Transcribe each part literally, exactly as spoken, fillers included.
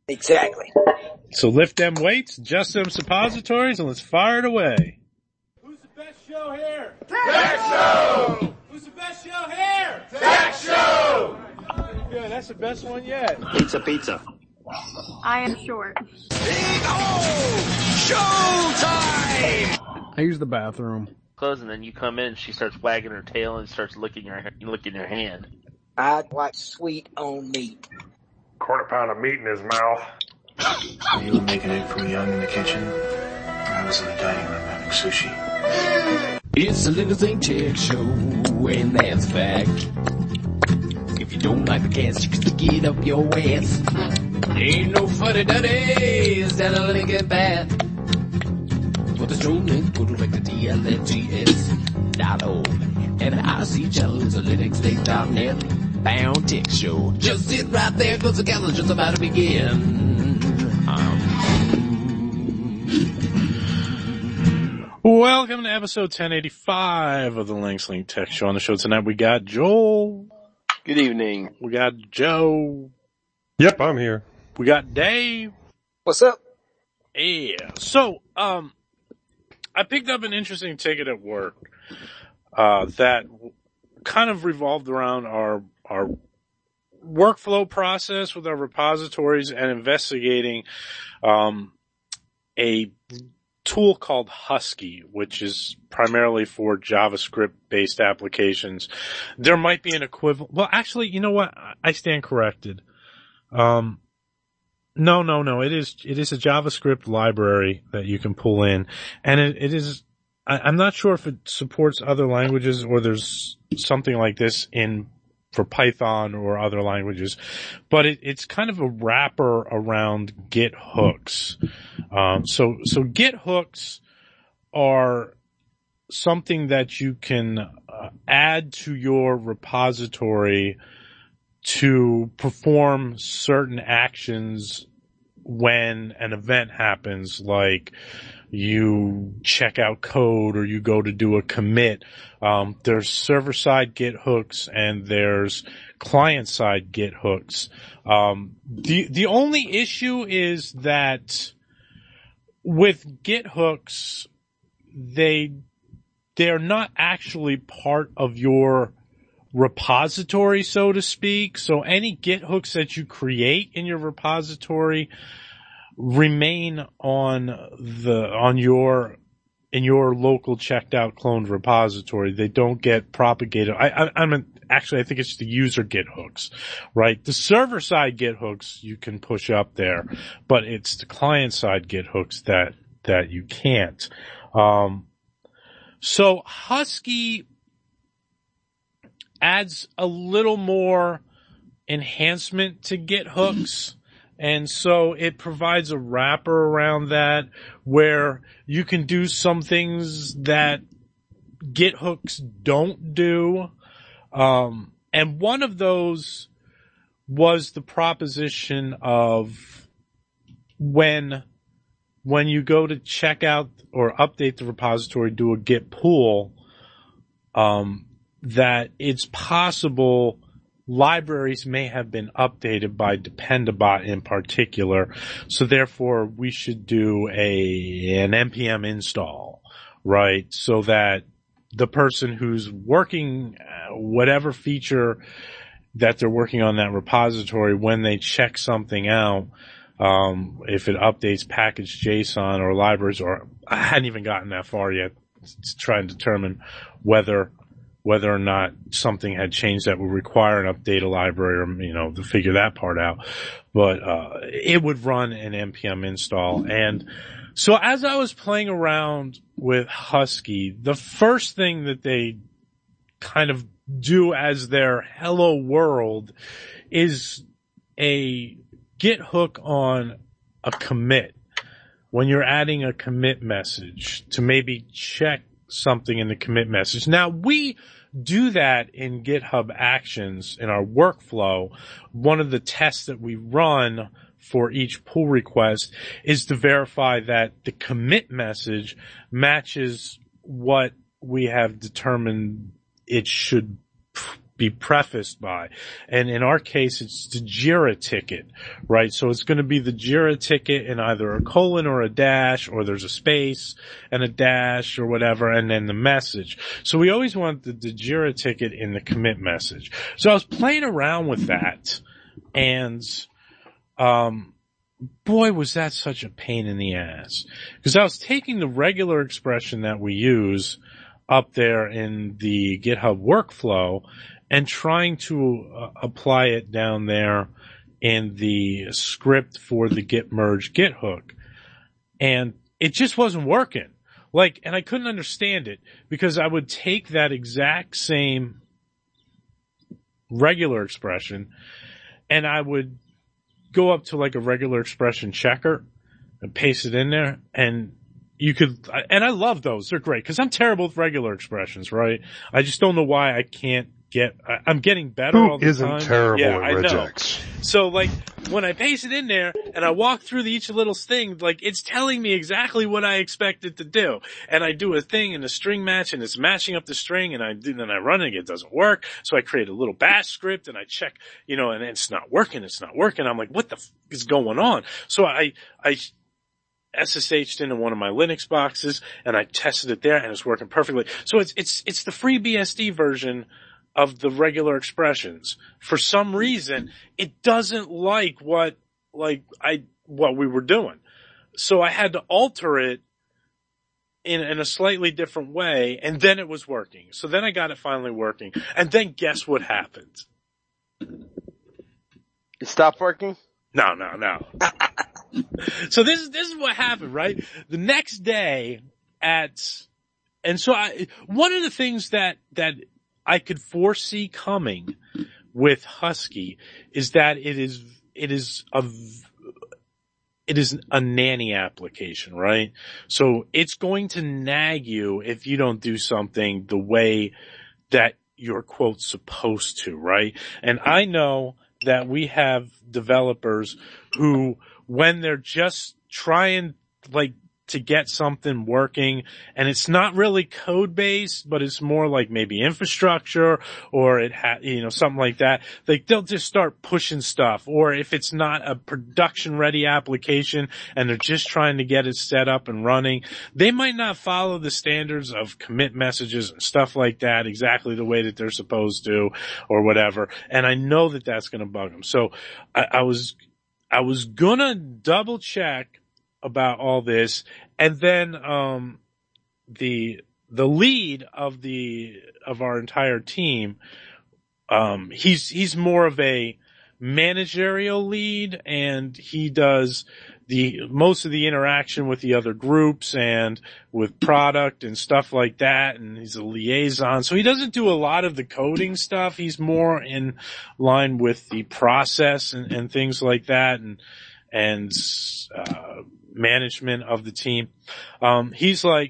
Exactly. So lift them weights, adjust them suppositories, and let's fire it away. Who's the best show here? Tech Show! Who's the best show here? Tech Show! Good, that's the best one yet. Pizza, pizza. I am short. Big O! Showtime! I use the bathroom. Close, and then you come in, she starts wagging her tail and starts licking your licking your hand. I'd like sweet on meat. Quarter pound of meat in his mouth. So you were making it from young in the kitchen? Or I was in the dining room having sushi? It's a Little Thing Tech Show, and that's a fact. If you don't like the cast, you can stick it up your ass. Ain't no funny duddies that a Lincoln Path. For the strolling, go direct to T L F G S dot org. And the I C channel is a Linux Link dot net. Bound Tech Show. Just sit right there, cause the gallery's just about to begin. Um. Welcome to episode ten eighty-five of the Linux Link Tech Show. On the show tonight, we got Joel. Good evening. We got Joe. Yep, I'm here. We got Dave. What's up? Yeah. So, um, I picked up an interesting ticket at work, uh, that kind of revolved around our, our workflow process with our repositories and investigating, um, a tool called Husky, which is primarily for JavaScript-based applications. There might be an equivalent. Well, actually, you know what? I stand corrected. Um, no, no, no. It is, it is a JavaScript library that you can pull in. And it, it is, I, I'm not sure if it supports other languages or there's something like this in for Python or other languages, but it, it's kind of a wrapper around Git hooks. Um, so, so Git hooks are something that you can uh, add to your repository to perform certain actions when an event happens, like you check out code or you go to do a commit. Um, there's server-side Git hooks and there's client-side Git hooks. Um, the, the only issue is that with Git hooks, they, they're not actually part of your repository, so to speak. So any Git hooks that you create in your repository remain on the, on your, in your local checked out cloned repository. They don't get propagated. I, I, I'm actually, I think it's the user Git hooks, right? The server side Git hooks you can push up there, but it's the client side Git hooks that, that you can't. Um, so Husky adds a little more enhancement to Git hooks. And so it provides a wrapper around that where you can do some things that Git hooks don't do. Um, and one of those was the proposition of when, when you go to check out or update the repository, do a Git pull, um, that it's possible libraries may have been updated by Dependabot in particular. So therefore we should do a, an N P M install, right? So that the person who's working whatever feature that they're working on that repository, when they check something out, um, if it updates package JSON or libraries, or I hadn't even gotten that far yet to try and determine whether whether or not something had changed that would require an update a library or, you know, to figure that part out. But, uh, it would run an N P M install. And so as I was playing around with Husky, the first thing that they kind of do as their hello world is a Git hook on a commit. When you're adding a commit message to maybe check something in the commit message. Now we do that in GitHub Actions in our workflow. One of the tests that we run for each pull request is to verify that the commit message matches what we have determined it should be prefaced by. And in our case, it's the JIRA ticket, right? So it's going to be the JIRA ticket in either a colon or a dash, or there's a space and a dash or whatever, and then the message. So we always want the, the JIRA ticket in the commit message. So I was playing around with that, and um boy, was that such a pain in the ass. Because I was taking the regular expression that we use up there in the GitHub workflow and trying to uh, apply it down there in the script for the git merge git hook. And it just wasn't working. Like, and I couldn't understand it because I would take that exact same regular expression and I would go up to like a regular expression checker and paste it in there, and you could, and I love those. They're great because I'm terrible with regular expressions, right? I just don't know why I can't get, I, I'm getting better Who all the isn't time. terrible yeah, at I know. regex? So like when I paste it in there and I walk through the, each little thing, like it's telling me exactly what I expect it to do. And I do a thing in a string match and it's matching up the string, and I do, then I run it, it doesn't work. So I create a little bash script and I check, you know, and it's not working, it's not working. I'm like, what the f- is going on? So I, I, S S H'd into one of my Linux boxes and I tested it there and it's working perfectly. So it's, it's, it's the free B S D version of the regular expressions. For some reason, it doesn't like what, like I, what we were doing. So I had to alter it in, in a slightly different way, and then it was working. So then I got it finally working. And then guess what happened? It stopped working? No, no, no. So this is, this is what happened, right? The next day at, and so I, one of the things that, that I could foresee coming with Husky is that it is, it is a, it is a nanny application, right? So it's going to nag you if you don't do something the way that you're quote supposed to, right? And I know that we have developers who, when they're just trying like to get something working, and it's not really code based, but it's more like maybe infrastructure or it ha- you know, something like that. Like they'll just start pushing stuff, or if it's not a production ready application and they're just trying to get it set up and running, they might not follow the standards of commit messages and stuff like that exactly the way that they're supposed to or whatever. And I know that that's going to bug them. So I, I was, I was gonna double check about all this, and then um the the lead of the of our entire team, um he's he's more of a managerial lead, and he does the most of the interaction with the other groups and with product and stuff like that, and he's a liaison. So he doesn't do a lot of the coding stuff. He's more in line with the process and, and things like that, and and uh management of the team. Um he's like,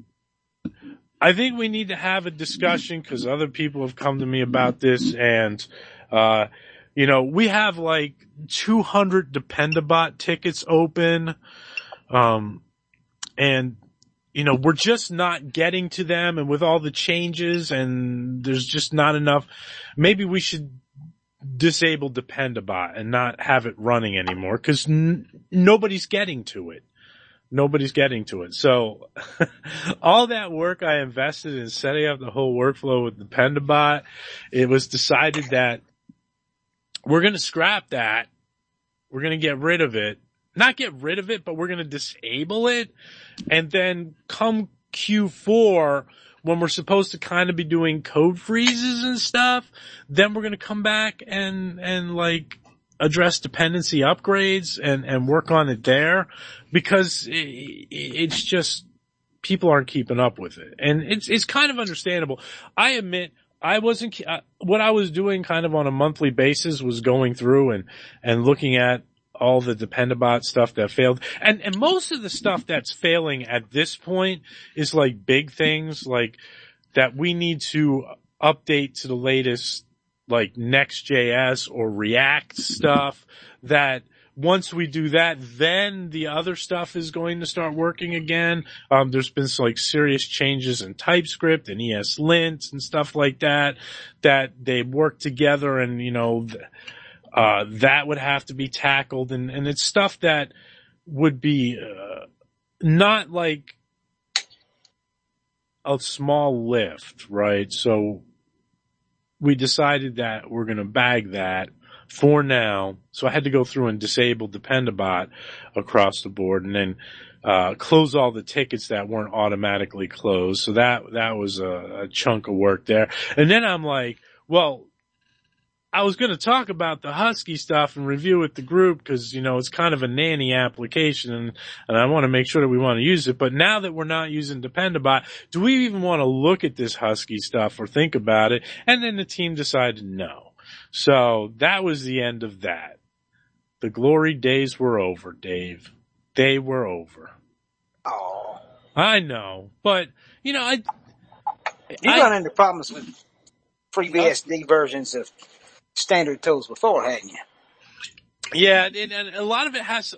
I think we need to have a discussion because other people have come to me about this, and uh you know, we have like two hundred Dependabot tickets open, um and you know, we're just not getting to them, and with all the changes and there's just not enough. Maybe we should disable Dependabot and not have it running anymore, because n- nobody's getting to it. Nobody's getting to it. So all that work I invested in setting up the whole workflow with Dependabot, it was decided that we're going to scrap that. We're going to get rid of it. Not get rid of it, but we're going to disable it. And then come Q four, when we're supposed to kind of be doing code freezes and stuff, then we're going to come back and, and like address dependency upgrades and, and work on it there, because it, it's just, people aren't keeping up with it. And it's, it's kind of understandable. I admit I wasn't, uh, what I was doing kind of on a monthly basis was going through and, and looking at all the Dependabot stuff that failed. And, and most of the stuff that's failing at this point is like big things, like that we need to update to the latest, like Next.js or React stuff that once we do that, then the other stuff is going to start working again. Um, there's been some, like, serious changes in TypeScript and E S Lint and stuff like that, that they work together, and, you know, uh, that would have to be tackled, and, and it's stuff that would be, uh, not like a small lift, right? So we decided that we're going to bag that for now. So I had to go through and disable Dependabot across the board, and then uh close all the tickets that weren't automatically closed. So that that was a, a chunk of work there. And then I'm like, well, I was going to talk about the Husky stuff and review with the group because, you know, it's kind of a nanny application, and, and I want to make sure that we want to use it. But now that we're not using Dependabot, do we even want to look at this Husky stuff or think about it? And then the team decided no. So that was the end of that. The glory days were over, Dave. They were over. Oh. I know, but, you know, I... You I, run into problems with FreeBSD versions of standard tools before, hadn't you? Yeah, and, and a lot of it has...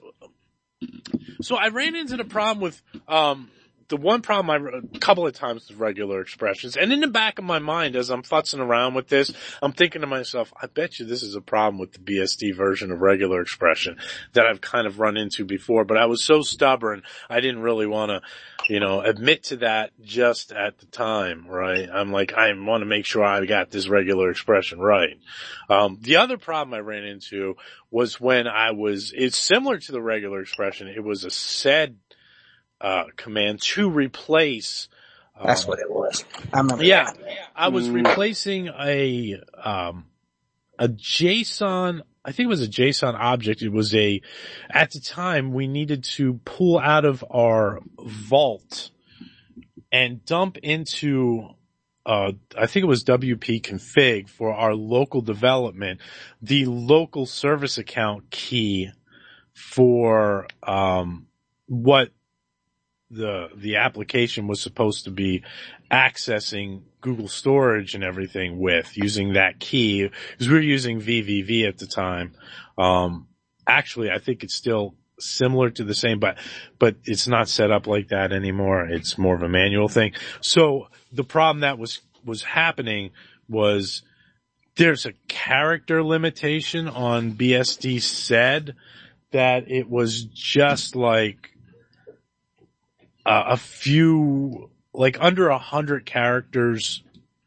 So I ran into the problem with... um The one problem I, a couple of times with regular expressions, and in the back of my mind as I'm futzing around with this, I'm thinking to myself, I bet you this is a problem with the B S D version of regular expression that I've kind of run into before, but I was so stubborn, I didn't really want to, you know, admit to that just at the time, right? I'm like, I want to make sure I got this regular expression right. Um, the other problem I ran into was when I was, it's similar to the regular expression, it was a sed Uh, command to replace. Um, That's what it was. I remember. Yeah, that. I was replacing a um, a JSON. I think it was a JSON object. It was a. At the time, we needed to pull out of our vault and dump into. Uh, I think it was W P config for our local development, the local service account key for um, what. the the application was supposed to be accessing Google storage and everything with, using that key, because we were using V V V at the time. Um, actually, I think it's still similar to the same, but, but it's not set up like that anymore. It's more of a manual thing. So the problem that was, was happening was there's a character limitation on B S D sed that it was just like, Uh, a few, like under a hundred characters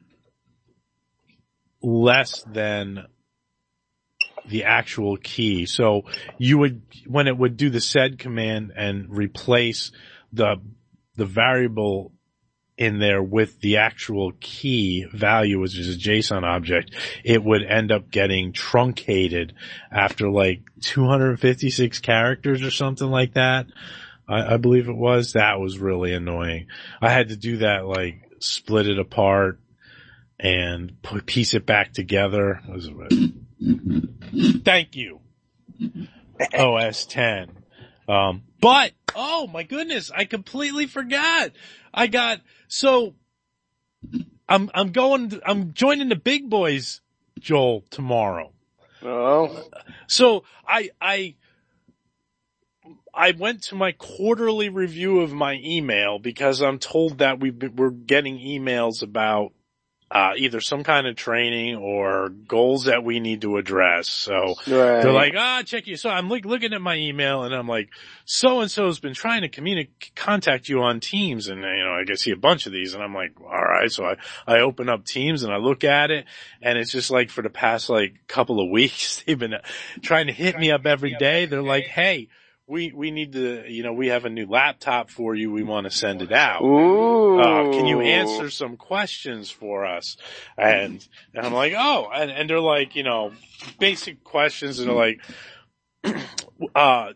less than the actual key. So you would, when it would do the sed command and replace the, the variable in there with the actual key value, which is a JSON object, it would end up getting truncated after like two hundred fifty-six characters or something like that. I, I believe it was. That was really annoying. I had to do that, like, split it apart and put, piece it back together. It was, thank you, O S ten. Um, but, oh my goodness, I completely forgot. I got, so, I'm, I'm going, I'm joining the big boys, Joel, tomorrow. Oh. So, I, I, I went to my quarterly review of my email because I'm told that we've been, we're getting emails about uh either some kind of training or goals that we need to address. So right. They're like, ah, check you. So I'm like looking at my email and I'm like, so and so has been trying to communicate, contact you on Teams, and you know I can see a bunch of these, and I'm like, all right. So I I open up Teams and I look at it, and it's just like for the past like couple of weeks they've been trying to hit me up every day. They're like, hey, we, we need to, you know, we have a new laptop for you. We want to send it out. Ooh. Uh, can you answer some questions for us? And, and I'm like, oh, and, and they're like, you know, basic questions, and they're like, uh,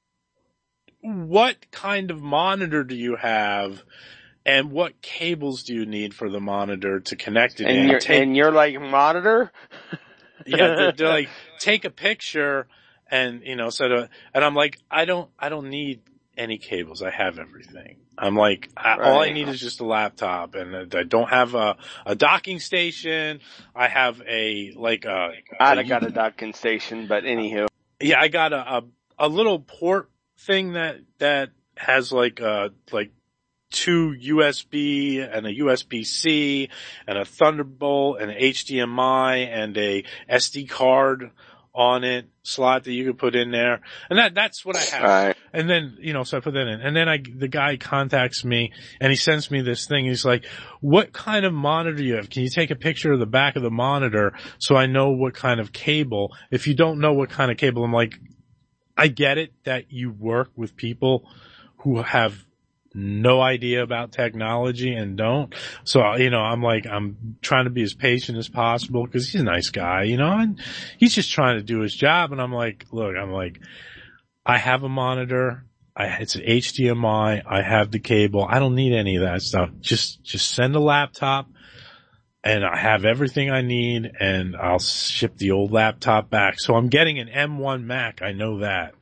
what kind of monitor do you have? And what cables do you need for the monitor to connect it and in? You're, take, and you're like, monitor? Yeah, they're, they're like, take a picture. And, you know, so, to, and I'm like, I don't, I don't need any cables. I have everything. I'm like, I, right. all I need is just a laptop, and I don't have a, a docking station. I have a, like a, I a, got a docking station, but anywho. Yeah, I got a, a, a little port thing that, that has like, uh, like two U S B and a U S B C and a Thunderbolt and an H D M I and a S D card on it, slot that you could put in there. And that, that's what I have. Right. And then, you know, so I put that in. And then I, the guy contacts me and he sends me this thing. He's like, what kind of monitor do you have? Can you take a picture of the back of the monitor so I know what kind of cable? If you don't know what kind of cable, I'm like, I get it that you work with people who have no idea about technology and don't. So, you know, I'm like, I'm trying to be as patient as possible because he's a nice guy, you know, and he's just trying to do his job. And I'm like, look, I'm like, I have a monitor. I, it's an H D M I. I have the cable. I don't need any of that stuff. Just, just send a laptop and I have everything I need and I'll ship the old laptop back. So I'm getting an M one Mac. I know that.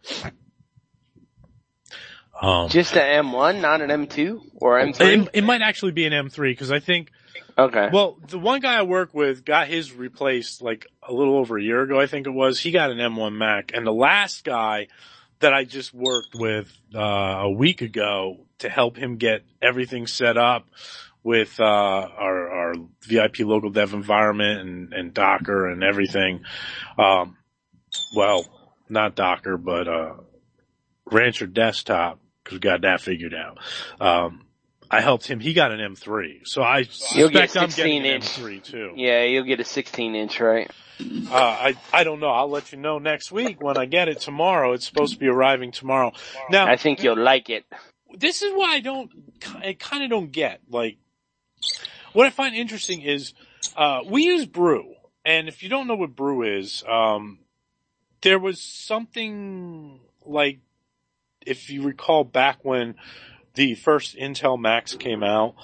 Um, Just an M one, not an M two or M three? It, it might actually be an M three because I think, okay. Well, the one guy I work with got his replaced like a little over a year ago, I think it was. He got an M one Mac. And the last guy that I just worked with, uh, a week ago to help him get everything set up with, uh, our, our V I P local dev environment and, and Docker and everything. Um, well, not Docker, but, uh, Rancher Desktop. Cause we got that figured out. Um, I helped him. He got an M three. So I you'll suspect get I'm getting an inch. M three too. Yeah, you'll get a sixteen inch, right? Uh, I, I don't know. I'll let you know next week when I get it tomorrow. It's supposed to be arriving tomorrow. Now, I think you'll like it. This is what I don't, I kind of don't get. Like, what I find interesting is, uh, we use Brew. And if you don't know what Brew is, um, there was something like, if you recall back when the first Intel Macs came out,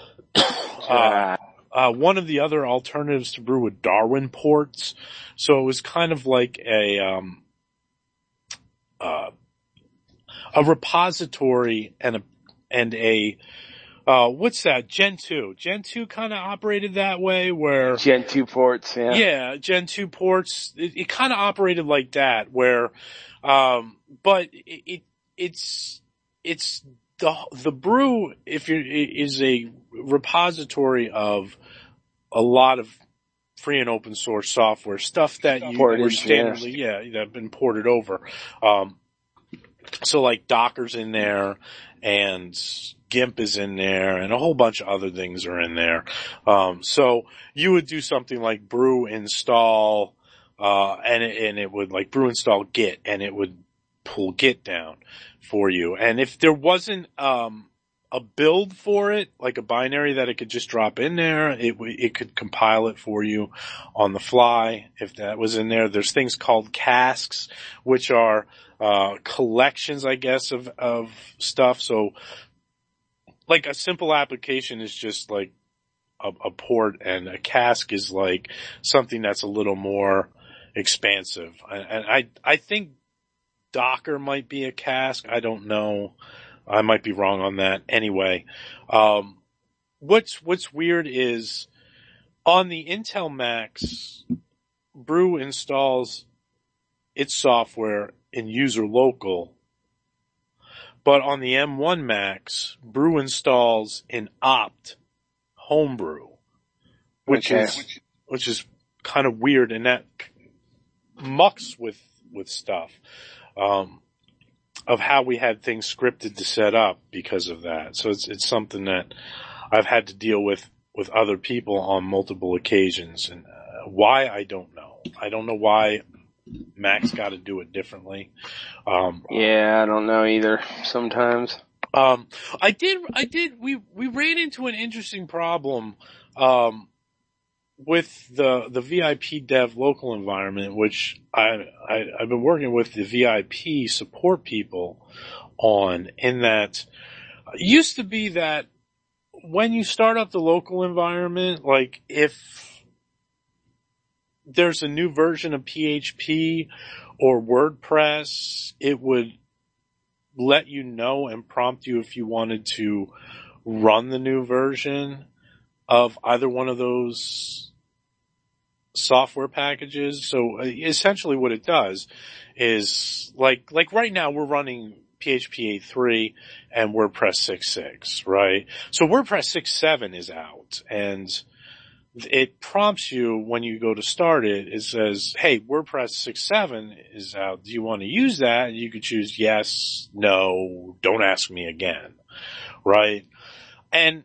uh, uh, one of the other alternatives to Brew were Darwin ports. So it was kind of like a, um, uh, a repository and a, and a, uh, what's that? Gen two. Gen two kind of operated that way where. Gen two ports, yeah. Yeah, Gen two ports. It, it kind of operated like that where, um, but it, it It's, it's the, the Brew, if you're, is a repository of a lot of free and open source software, stuff that you Ported, were standardly, yeah, that have been ported over. Um, so like Docker's in there and GIMP is in there and a whole bunch of other things are in there. Um, so you would do something like Brew install, uh, and it, and it would like Brew install Git and it would pull Git down for you. And if there wasn't, um, a build for it, like a binary that it could just drop in there, it it could compile it for you on the fly if that was in there. There's things called casks, which are, uh, collections, I guess, of, of stuff. So, like a simple application is just like a, a port and a cask is like something that's a little more expansive. And I, I think Docker might be a cask. I don't know. I might be wrong on that. Anyway, um, what's, what's weird is on the Intel Macs, Brew installs its software in user local, but on the M one Macs, Brew installs in opt homebrew, which okay. is, which is kind of weird and that mucks with, with stuff. Um, of how we had things scripted to set up because of that. So it's, it's something that I've had to deal with, with other people on multiple occasions. And uh, why, I don't know. I don't know why Mac's got to do it differently. Um, yeah, I don't know either sometimes. Um, I did, I did, we, we ran into an interesting problem, um, with the, the V I P dev local environment, which I, I, I've been working with the V I P support people on, in that it used to be that when you start up the local environment, like if there's a new version of P H P or WordPress, it would let you know and prompt you if you wanted to run the new version of either one of those software packages. So essentially what it does is like, like right now we're running P H P eight point three and WordPress six point six, right? So WordPress six point seven is out, and it prompts you when you go to start it, it says, hey, WordPress six point seven is out. Do you want to use that? And you could choose yes, no, don't ask me again, right? And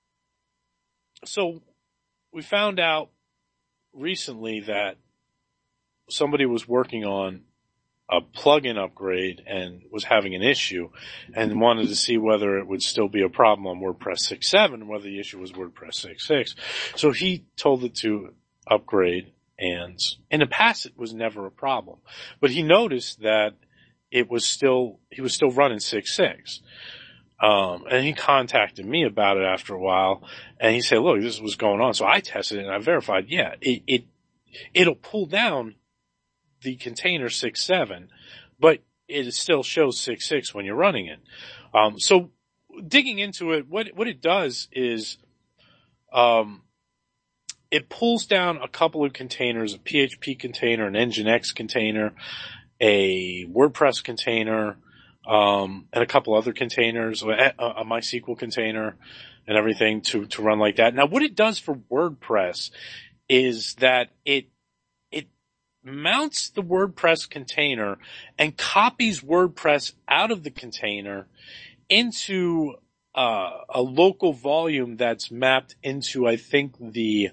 so we found out recently that somebody was working on a plugin upgrade and was having an issue and wanted to see whether it would still be a problem on WordPress six point seven, whether the issue was WordPress six point six. So he told it to upgrade, and in the past it was never a problem. But he noticed that it was still, he was still running six point six. Um, and he contacted me about it after a while, and he said, look, this is what's going on. So I tested it and I verified, yeah, it, it, it'll pull down the container six point seven, but it still shows six point six when you're running it. Um, so digging into it, what, what it does is, um, it pulls down a couple of containers, a P H P container, an Nginx container, a WordPress container, um, and a couple other containers, a, a MySQL container and everything to, to run like that. Now what it does for WordPress is that it, mounts the WordPress container and copies WordPress out of the container into uh, a local volume that's mapped into, I think, the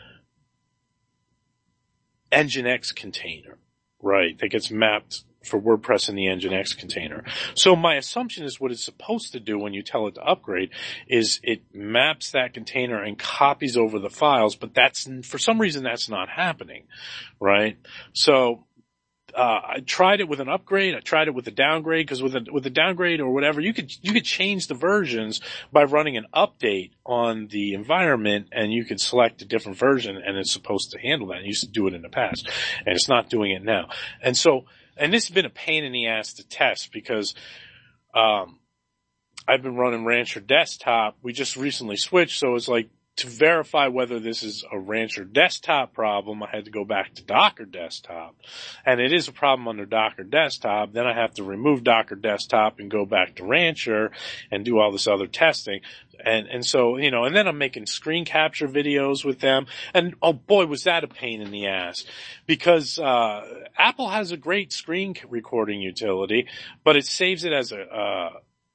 Nginx container, right? That gets mapped for WordPress in the Nginx container. So my assumption is what it's supposed to do when you tell it to upgrade is it maps that container and copies over the files, but that's, for some reason, that's not happening, right? So, uh, I tried it with an upgrade. I tried it with a downgrade, because with a, with a downgrade or whatever, you could, you could change the versions by running an update on the environment, and you could select a different version, and it's supposed to handle that. I used to do it in the past, and it's not doing it now. And so, and this has been a pain in the ass to test because, um, I've been running Rancher Desktop. We just recently switched, so it's like to verify whether this is a Rancher Desktop problem, I had to go back to Docker Desktop. And it is a problem under Docker Desktop. Then I have to remove Docker Desktop and go back to Rancher and do all this other testing. And, and so, you know, and then I'm making screen capture videos with them. And oh boy, was that a pain in the ass. Because, uh, Apple has a great screen recording utility, but it saves it as a, uh,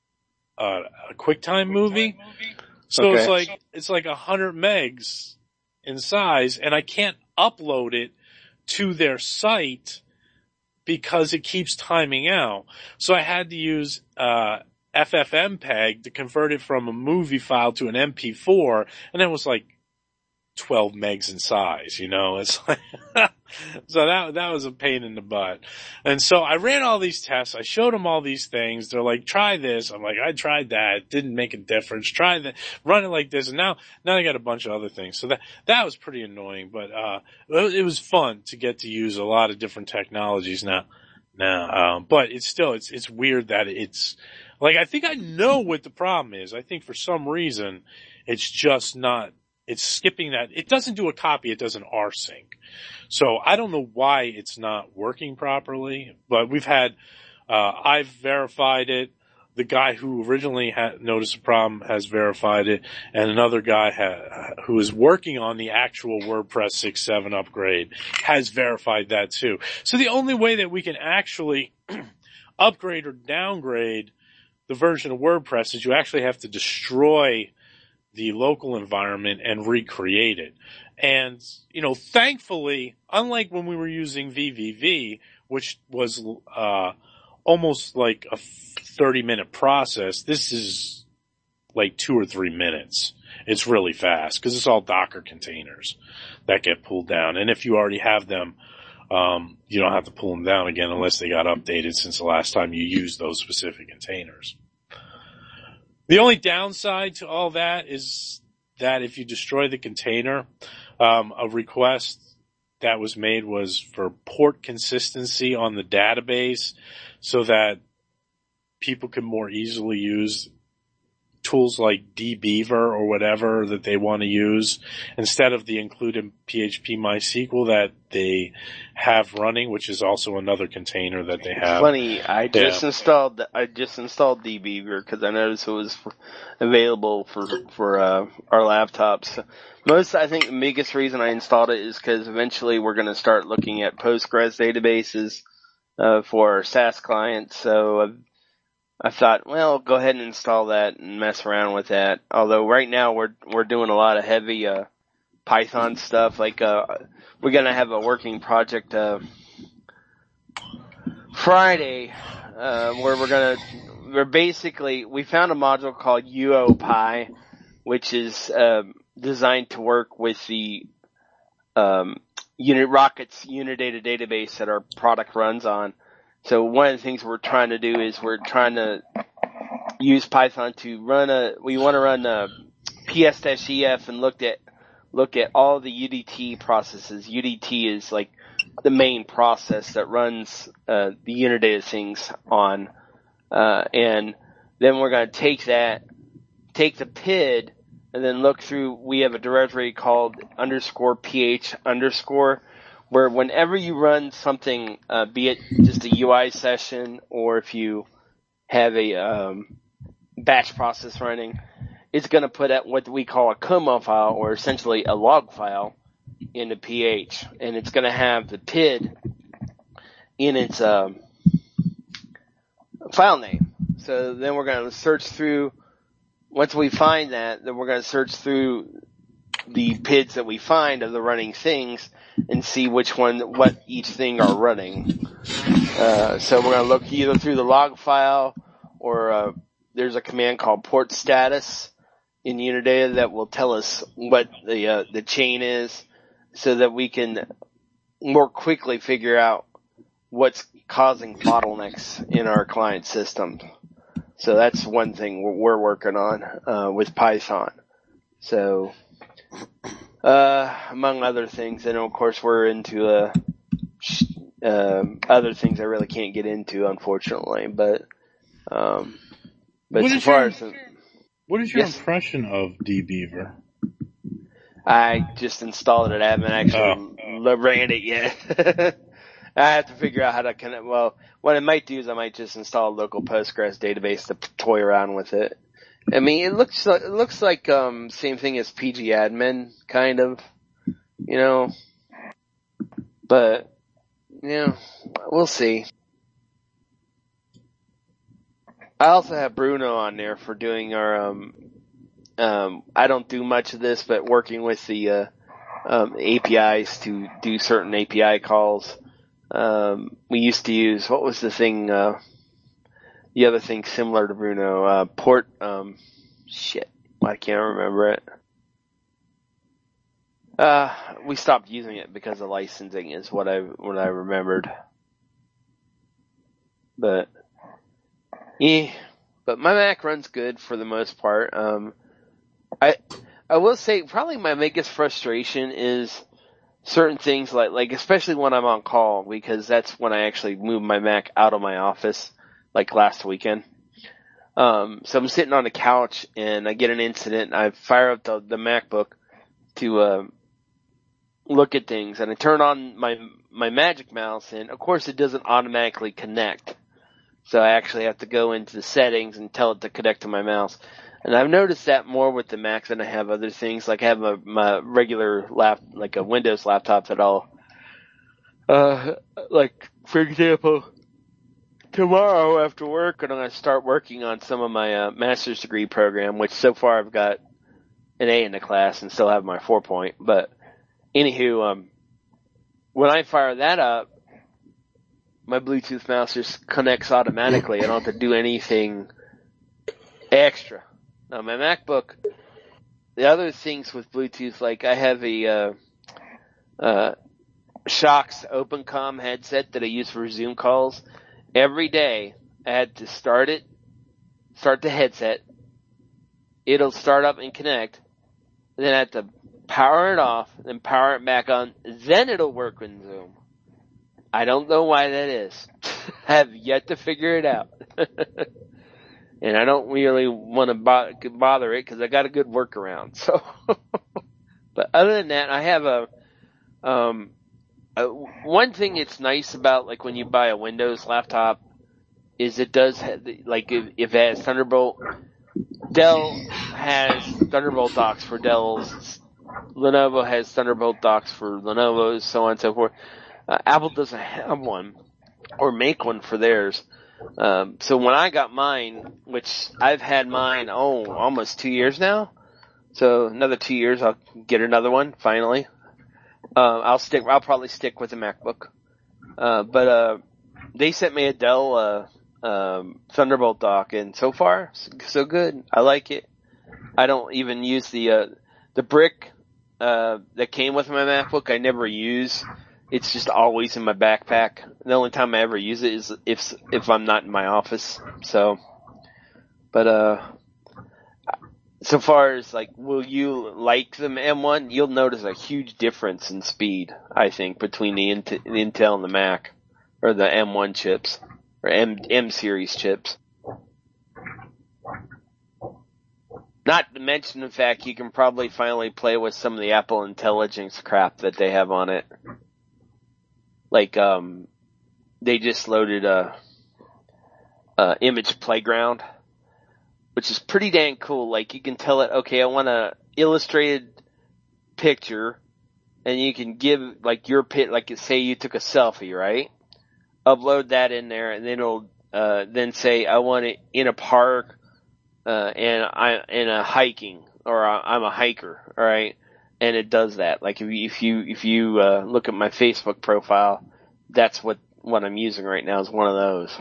uh, a QuickTime movie. So okay. it's like, it's like a hundred megs in size, and I can't upload it to their site because it keeps timing out. So I had to use, uh, F F M P E G to convert it from a movie file to an M P four, and it was like twelve megs in size, you know, it's like, so that, that was a pain in the butt. And so I ran all these tests. I showed them all these things. They're like, try this. I'm like, I tried that. It didn't make a difference. Try that. Run it like this. And now, now I got a bunch of other things. So that, that was pretty annoying, but, uh, it was fun to get to use a lot of different technologies now, now, um, but it's still, it's, it's weird that it's, like, I think I know what the problem is. I think for some reason, it's just not, it's skipping that. It doesn't do a copy, it does an rsync. So I don't know why it's not working properly, but we've had, uh, I've verified it. The guy who originally had noticed the problem has verified it, and another guy ha- who is working on the actual WordPress six point seven upgrade has verified that too. So the only way that we can actually upgrade or downgrade the version of WordPress is you actually have to destroy the local environment and recreate it. And, you know, thankfully, unlike when we were using V V V, which was, uh, almost like a thirty minute process, this is like two or three minutes. It's really fast because it's all Docker containers that get pulled down. And if you already have them, um, you don't have to pull them down again unless they got updated since the last time you used those specific containers. The only downside to all that is that if you destroy the container, um, a request that was made was for port consistency on the database so that people can more easily use tools like dbeaver or whatever that they want to use instead of the included P H P MySQL that they have running, which is also another container that they have. Funny, I just Yeah. installed I just installed dbeaver because I noticed it was available for for uh, our laptops. Most, I think, the biggest reason I installed it is because eventually we're going to start looking at Postgres databases uh, for our SaaS clients. So uh, I thought, well, go ahead and install that and mess around with that. Although right now we're we're doing a lot of heavy uh, Python stuff. Like uh, we're going to have a working project uh, Friday uh, where we're going to we're basically we found a module called UOPy, which is uh, designed to work with the um, Unit Rocket's Unidata database that our product runs on. So one of the things we're trying to do is we're trying to use Python to run a, we want to run a P S-E F and look at, look at all the U D T processes. U D T is like the main process that runs, uh, the Unidata things on, uh, and then we're going to take that, take the P I D and then look through, we have a directory called underscore ph underscore, where whenever you run something, uh, be it just a U I session or if you have a um, batch process running, it's going to put out what we call a C O M O file, or essentially a log file, into P H, and it's going to have the P I D in its um, file name. So then we're going to search through. Once we find that, then we're going to search through the P I Ds that we find of the running things and see which one, what each thing are running. Uh, so we're going to look either through the log file or uh, there's a command called port status in Unidata that will tell us what the uh, the chain is, so that we can more quickly figure out what's causing bottlenecks in our client system. So that's one thing we're working on uh, with Python. So, uh, among other things, and of course we're into uh, uh, other things I really can't get into, unfortunately. But, um, but What so is far your- as the, What is your Yes. impression of dbeaver? I just installed it. I haven't actually Oh. ran it yet. I have to figure out how to connect. Well, what I might do is I might just install a local Postgres database to toy around with it. I mean, it looks like, it looks like, um, same thing as pgadmin, kind of, you know, but, yeah, we'll see. I also have Bruno on there for doing our, um, um, I don't do much of this, but working with the, uh, um, A P Is to do certain A P I calls. Um, we used to use, what was the thing, uh, the other thing similar to Bruno, uh, port, um, shit, I can't remember it. Uh, we stopped using it because of licensing is what I, what I remembered. But, yeah, but my Mac runs good for the most part. Um, I, I will say probably my biggest frustration is certain things like, like especially when I'm on call, because that's when I actually move my Mac out of my office, like last weekend. Um, so I'm sitting on the couch and I get an incident and I fire up the, the MacBook to, uh, look at things, and I turn on my, my Magic Mouse, and of course it doesn't automatically connect. So I actually have to go into the settings and tell it to connect to my mouse. And I've noticed that more with the Mac than I have other things. Like I have a, my regular lap, like a Windows laptop that I'll, uh, like, for example, tomorrow after work, I'm going to start working on some of my, uh, master's degree program, which so far I've got an A in the class and still have my four point. But anywho, um, when I fire that up, my Bluetooth mouse just connects automatically. I don't have to do anything extra. Now my MacBook, the other things with Bluetooth, like I have a, uh, uh, Shox OpenCom headset that I use for Zoom calls. Every day I had to start it, start the headset. It'll start up and connect. And then I have to power it off, then power it back on. Then it'll work in Zoom. I don't know why that is. I have yet to figure it out. and I don't really want to bo- bother it because I got a good workaround. So, but other than that, I have a um a, one thing it's nice about like when you buy a Windows laptop is it does have, like if, if it has Thunderbolt. Dell has Thunderbolt docks for Dell's. Lenovo has Thunderbolt docks for Lenovo's, so on and so forth. Uh, Apple doesn't have one or make one for theirs. Um, so when I got mine, which I've had mine, oh, almost two years now. So another two years, I'll get another one finally. Uh, I'll stick. I'll probably stick with the MacBook. Uh, but uh, they sent me a Dell uh, um, Thunderbolt dock, and so far so good. I like it. I don't even use the uh, the brick uh, that came with my MacBook. I never use. It's just always in my backpack. The only time I ever use it is if if I'm not in my office. So, but uh, so far as like, will you like the M one? You'll notice a huge difference in speed, I think, between the, Int- the Intel and the Mac, or the M one chips, or M M series chips. Not to mention the fact you can probably finally play with some of the Apple Intelligence crap that they have on it. Like, um, they just loaded a, a image playground, which is pretty dang cool. Like, you can tell it, okay, I want a illustrated picture, and you can give, like, your pit, like, say you took a selfie, right? Upload that in there, and then it'll, uh, then say, I want it in a park, uh, and I, in a hiking, or I'm a hiker, alright? And it does that. Like, if you, if you, if you, uh, look at my Facebook profile, that's what, what I'm using right now is one of those.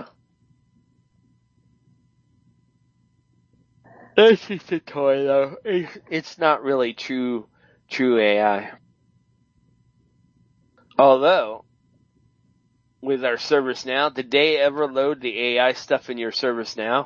That's just a toy though. It's not really true, true A I. Although, with our ServiceNow, did they ever load the A I stuff in your ServiceNow?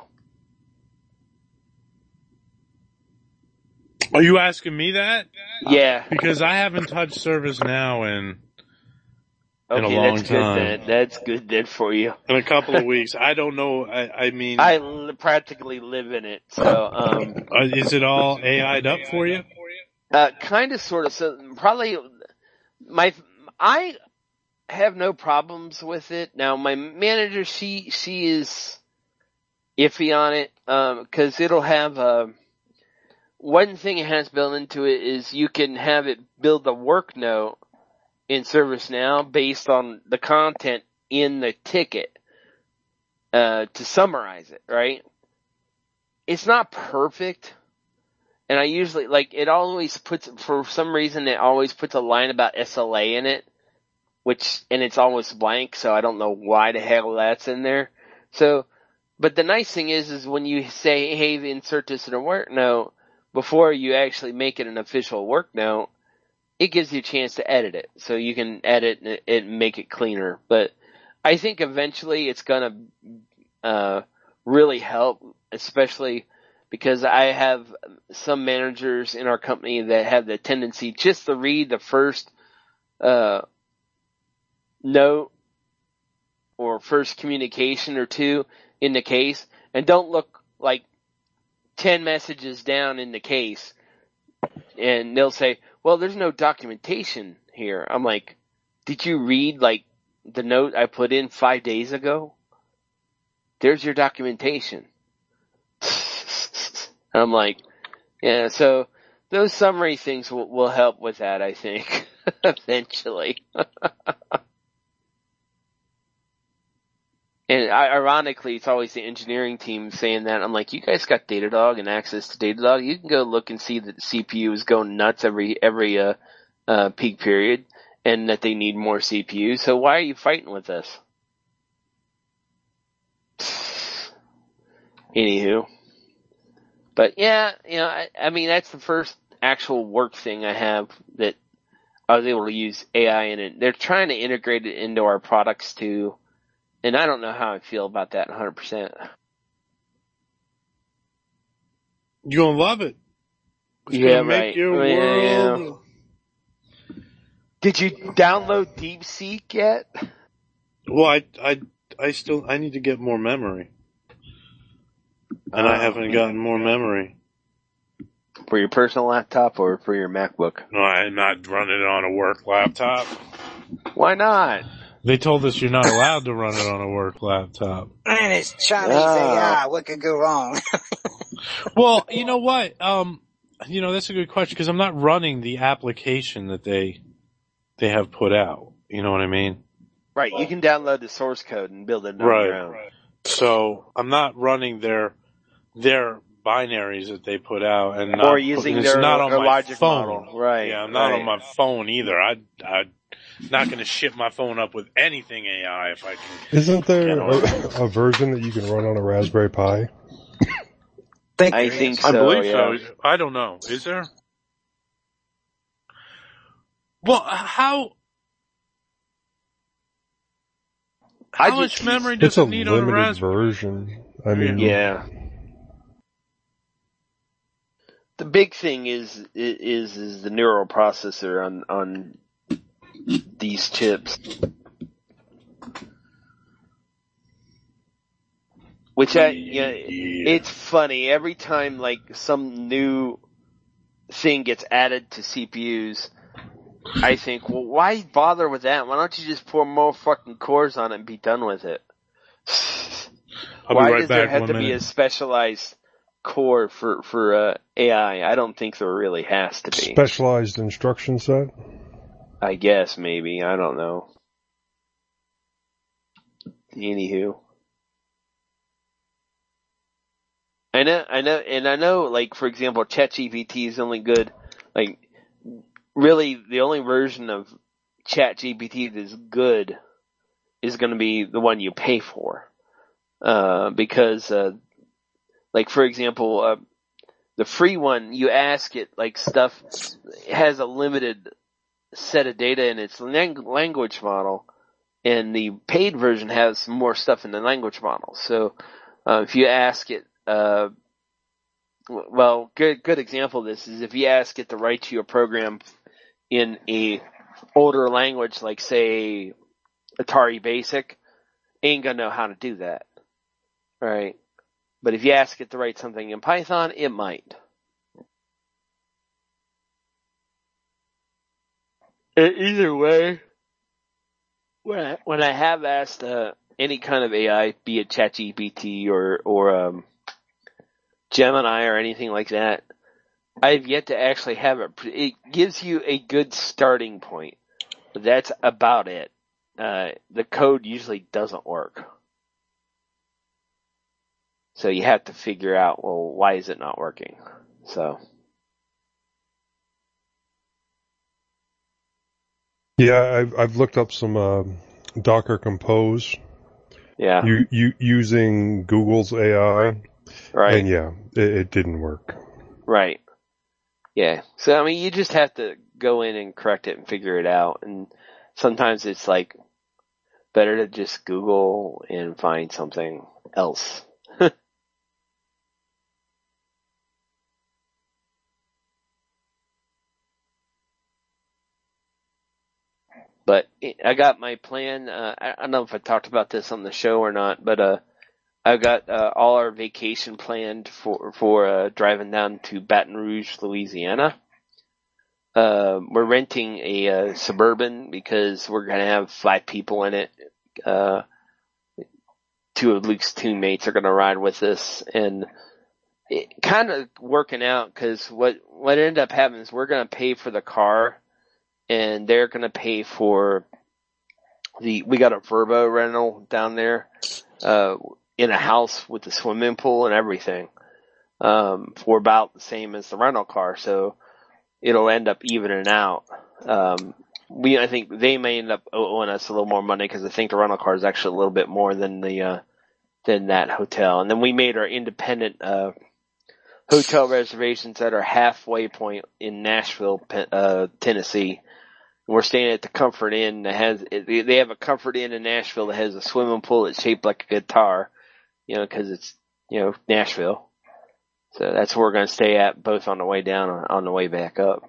Are you asking me that? Yeah. Because I haven't touched ServiceNow in in Okay, a long that's good time. then. That's good then for you. In a couple of weeks. I don't know. I, I mean, I l- practically live in it. So, um, uh, is it all A I'd up for you? Uh, kind of, sort of. So probably my I have no problems with it. Now my manager, she she is iffy on it because um, it'll have a. One thing it has built into it is you can have it build a work note in ServiceNow based on the content in the ticket uh, to summarize it, right? It's not perfect, and I usually, like, it always puts, for some reason, it always puts a line about S L A in it, which, and it's always blank, so I don't know why the hell that's in there. So, but the nice thing is, is when you say, hey, insert this in a work note, before you actually make it an official work note, it gives you a chance to edit it. So you can edit it and make it cleaner. But I think eventually it's gonna, uh, really help, especially because I have some managers in our company that have the tendency just to read the first, uh, note or first communication or two in the case and don't look like ten messages down in the case, and they'll say, well, there's no documentation here. I'm like, did you read, like, the note I put in five days ago? There's your documentation. And I'm like, yeah, so those summary things will, will help with that, I think, eventually. And ironically, it's always the engineering team saying that. I'm like, you guys got Datadog and access to Datadog. You can go look and see that the C P U is going nuts every every uh, uh, peak period, and that they need more C P U. So why are you fighting with us? Anywho, but yeah, you know, I, I mean, that's the first actual work thing I have that I was able to use A I in it. They're trying to integrate it into our products too. And I don't know how I feel about that one hundred percent. You're gonna love it. It's yeah, gonna make right. your yeah, world. Yeah. Did you download DeepSeek yet? Well, I, I, I still, I need to get more memory. And I haven't gotten more memory. For your personal laptop or for your MacBook? No, I'm not running it on a work laptop. Why not? They told us you're not allowed to run it on a work laptop. And it's Chinese Oh. A I. What could go wrong? Well, you know what? Um, you know, that's a good question because I'm not running the application that they they have put out. You know what I mean? Right, you can download the source code and build it on Right. your own. So I'm not running their their binaries that they put out, and Or not, using it's their, not on their my logic phone. model. Right. Yeah, I'm not right. on my phone either. I I'm not going to ship my phone up with anything A I if I can. Isn't there get on it. a, a version that you can run on a Raspberry Pi? Think I there think is. so, I believe yeah. so. I don't know. Is there? Well, how I how much just- memory does It's a it need on a limited Raspberry? version. I mean, Yeah. The big thing is is is the neural processor on on these chips, which I yeah, it's funny every time like some new thing gets added to C P Us. I think, well, why bother with that? Why don't you just pour more fucking cores on it and be done with it? I'll Why be right does there back. have One to be minute. a specialized core for for uh, A I? I don't think there really has to be. specialized instruction set. I guess maybe I don't know. Anywho, I know, I know, and I know. Like for example, ChatGPT is only good. Like really, the only version of ChatGPT that is good is going to be the one you pay for, uh, because. Uh, Like, for example, uh, the free one, you ask it, like, stuff, it has a limited set of data in its lang- language model, and the paid version has more stuff in the language model. So, uh, if you ask it, uh, w- well, good, good example of this is if you ask it to write you a program in a older language, like, say, Atari Basic, it ain't gonna know how to do that. Right? But if you ask it to write something in Python, it might. Either way, when I, when I have asked uh, any kind of A I, be it ChatGPT or or um, Gemini or anything like that, I've yet to actually have it. It gives you a good starting point, but that's about it. Uh, the code usually doesn't work. So you have to figure out, well, why is it not working? So. Yeah, I've I've looked up some uh, Docker Compose. Yeah. You, you using Google's A I. Right. And yeah, it, it didn't work. Right. Yeah. So I mean, you just have to go in and correct it and figure it out. And sometimes it's like better to just Google and find something else. But I got my plan. Uh, I don't know if I talked about this on the show or not, but uh, I've got uh, all our vacation planned for for uh, driving down to Baton Rouge, Louisiana. Uh, we're renting a uh, Suburban because we're gonna have five people in it. Uh, two of Luke's teammates are gonna ride with us, and it kind of working out because what what ended up happening is we're gonna pay for the car. And they're gonna pay for the, we got a Verbo rental down there, uh, in a house with a swimming pool and everything, um, for about the same as the rental car. So it'll end up evening out. Um, we, I think they may end up owing us a little more money because I think the rental car is actually a little bit more than the, uh, than that hotel. And then we made our independent, uh, hotel reservations at our halfway point in Nashville, uh, Tennessee. We're staying at the Comfort Inn that has, they have a Comfort Inn in Nashville that has a swimming pool that's shaped like a guitar, you know, cause it's, you know, Nashville. So that's where we're going to stay at both on the way down and on the way back up.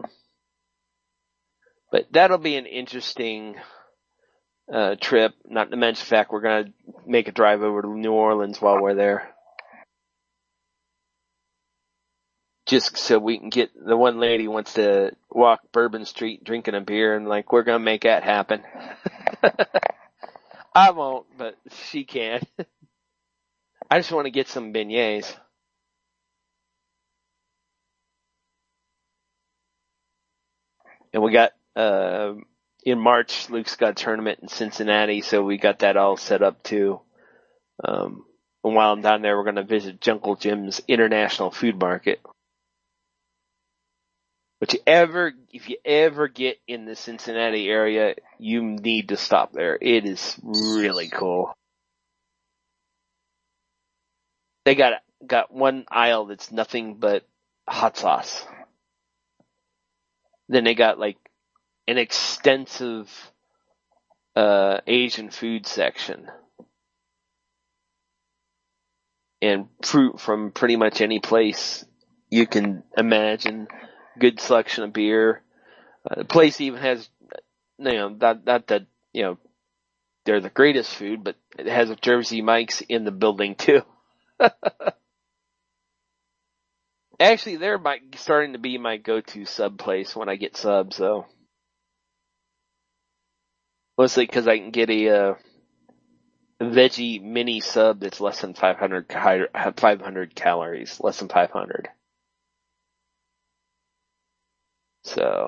But that'll be an interesting, uh, trip, not to mention the fact we're going to make a drive over to New Orleans while we're there. just so we can get, the one lady wants to walk Bourbon Street drinking a beer, and like, we're gonna make that happen. I won't, but she can. I just want to get some beignets. And we got, uh, in March, Luke's got a tournament in Cincinnati, so we got that all set up too. Um, and while I'm down there, we're going to visit Jungle Jim's International Food Market. But you ever, if you ever get in the Cincinnati area, you need to stop there. It is really cool. They got got one aisle that's nothing but hot sauce. Then they got like an extensive uh Asian food section. And fruit from pretty much any place you can imagine. Good selection of beer. Uh, the place even has, you know, not, not that, you know, they're the greatest food, but it has a Jersey Mike's in the building too. Actually, they're my, starting to be my go-to sub place when I get subs, though. Mostly because I can get a, uh, veggie mini sub that's less than five hundred, five hundred calories, less than five hundred. So.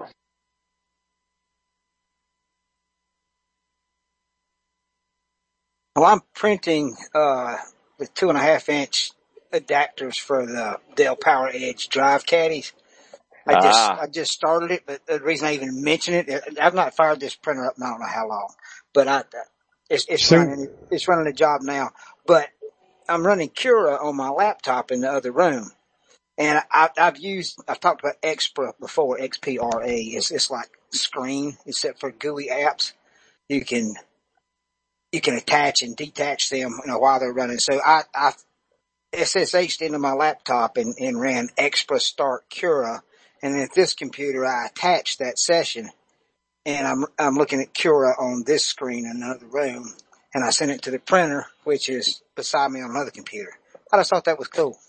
Well, I'm printing uh, the two and a half inch adapters for the Dell Power Edge drive caddies. I just Ah. I just started it, but the reason I even mention it, I've not fired this printer up in I don't know how long, but I it's it's Same. running it's running the job now. But I'm running Cura on my laptop in the other room. And I, I've used, I've talked about Xpra before, X P R A. It's, it's like Screen, except for G U I apps. You can, you can attach and detach them, you know, while they're running. So I, I S S H'd into my laptop and, and ran Xpra Start Cura. And then at this computer, I attached that session. And I'm, I'm looking at Cura on this screen in another room. And I sent it to the printer, which is beside me on another computer. I just thought that was cool.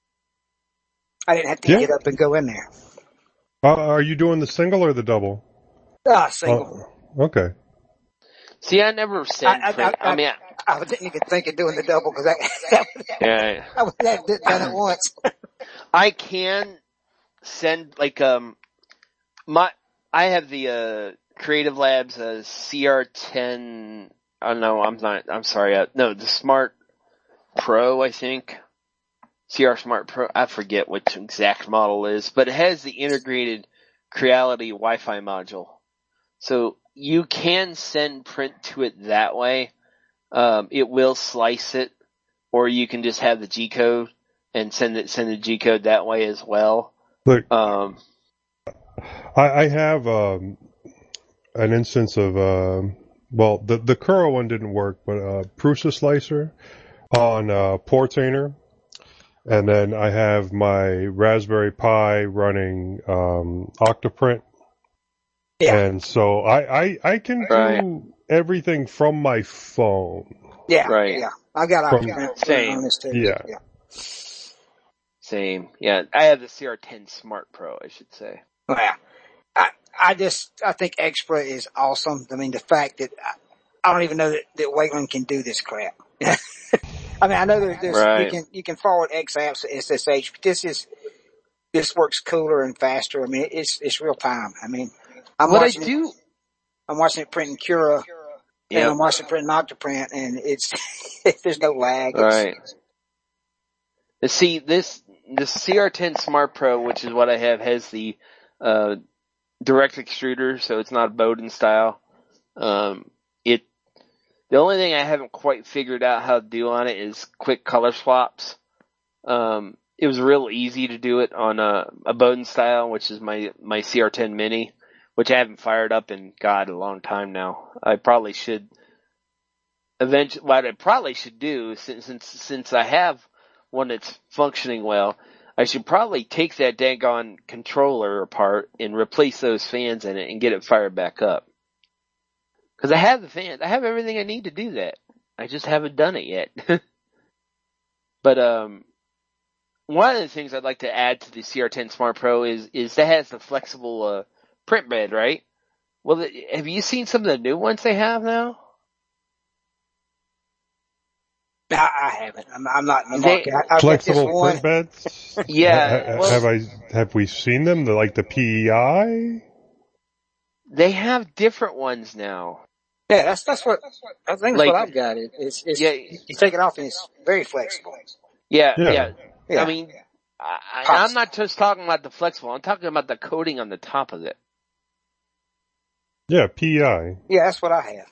I didn't have to Yeah. get up and go in there. Uh, are you doing the single or the double? Ah, single. Uh, okay. See, I never sent I, I, print. I, I, mean, I, I didn't even think of doing the double because I, that, yeah, I would have done it once. I can send like um my I have the uh Creative Labs uh, C R ten. Oh no, I'm not. I'm sorry. Uh, no, the Smart Pro, I think. C R Smart Pro, I forget which exact model is, but it has the integrated Creality Wi-Fi module. So you can send print to it that way. Um, it will slice it, or you can just have the G-code and send it, send the G-code that way as well. Look, Um, I, I have um, an instance of, uh, well, the, the Cura one didn't work, but uh, Prusa Slicer on uh, Portainer. And then I have my Raspberry Pi running um, Octoprint. Yeah. And so I, I, I can Right. do everything from my phone. Yeah, Right. yeah. I got From- Octoprint Same. on this too. Yeah. yeah. same. Yeah, I have the C R ten Smart Pro, I should say. Well, I, I just, I think Xpra is awesome. I mean, the fact that I, I don't even know that, that Wayland can do this crap. I mean, I know there's, there's Right. you can, you can forward X apps to S S H, but this is, this works cooler and faster. I mean, it's, it's real time. I mean, I'm What I watching, do, I'm watching it print in Cura, and yeah, I'm watching it print in Octoprint, and it's, there's no lag. It's, right. See, this, the C R ten Smart Pro, which is what I have, has the, uh, direct extruder, so it's not Bowden style. Um, it, the only thing I haven't quite figured out how to do on it is quick color swaps. Um, it was real easy to do it on a, a Bowden style, which is my, my C R ten Mini, which I haven't fired up in, God, a long time now. I probably should, eventually, what I probably should do, since, since, since I have one that's functioning well, I should probably take that daggone controller apart and replace those fans in it and get it fired back up. Cause I have the fans. I have everything I need to do that. I just haven't done it yet. But, um, one of the things I'd like to add to the C R ten Smart Pro is is that has the flexible uh, print bed, right? Well, the, have you seen some of the new ones they have now? I, I haven't. I'm, I'm not in the They- market. I, I've got this Flexible one. print beds? Yeah, Ha- well- have I, have we seen them? The, like the P E I? They have different ones now. Yeah, that's that's what I think. That's Like- what I've got. It, it's it's Yeah. you take it off and it's very flexible. Yeah, Yeah. yeah. Yeah. I mean, I, I, I'm not just talking about the flexible. I'm talking about the coating on the top of it. Yeah, P E I. Yeah, that's what I have.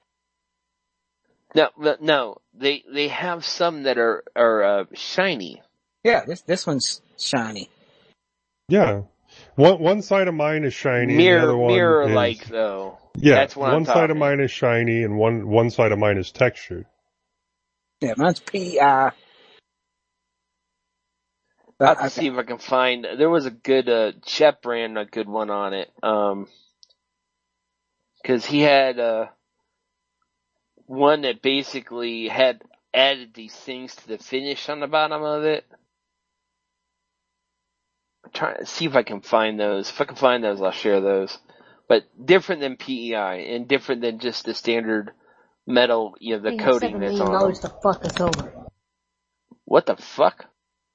No, no, no. They they have some that are are uh, shiny. Yeah, this this one's shiny. Yeah. One one side of mine is shiny. the Mirror other one mirror is, like though. Yeah, That's what one I'm side of talking. mine is shiny and one one side of mine is textured. Yeah, mine's P E I. I'll have I- to see if I can find. There was a good uh, Chet brand, a good one on it. Um, because he had uh one that basically had added these things to the finish on the bottom of it. I'm trying to see if I can find those. If I can find those, I'll share those. But different than P E I and different than just the standard metal, you know, the coating that's on them. The fuck us over. What the fuck?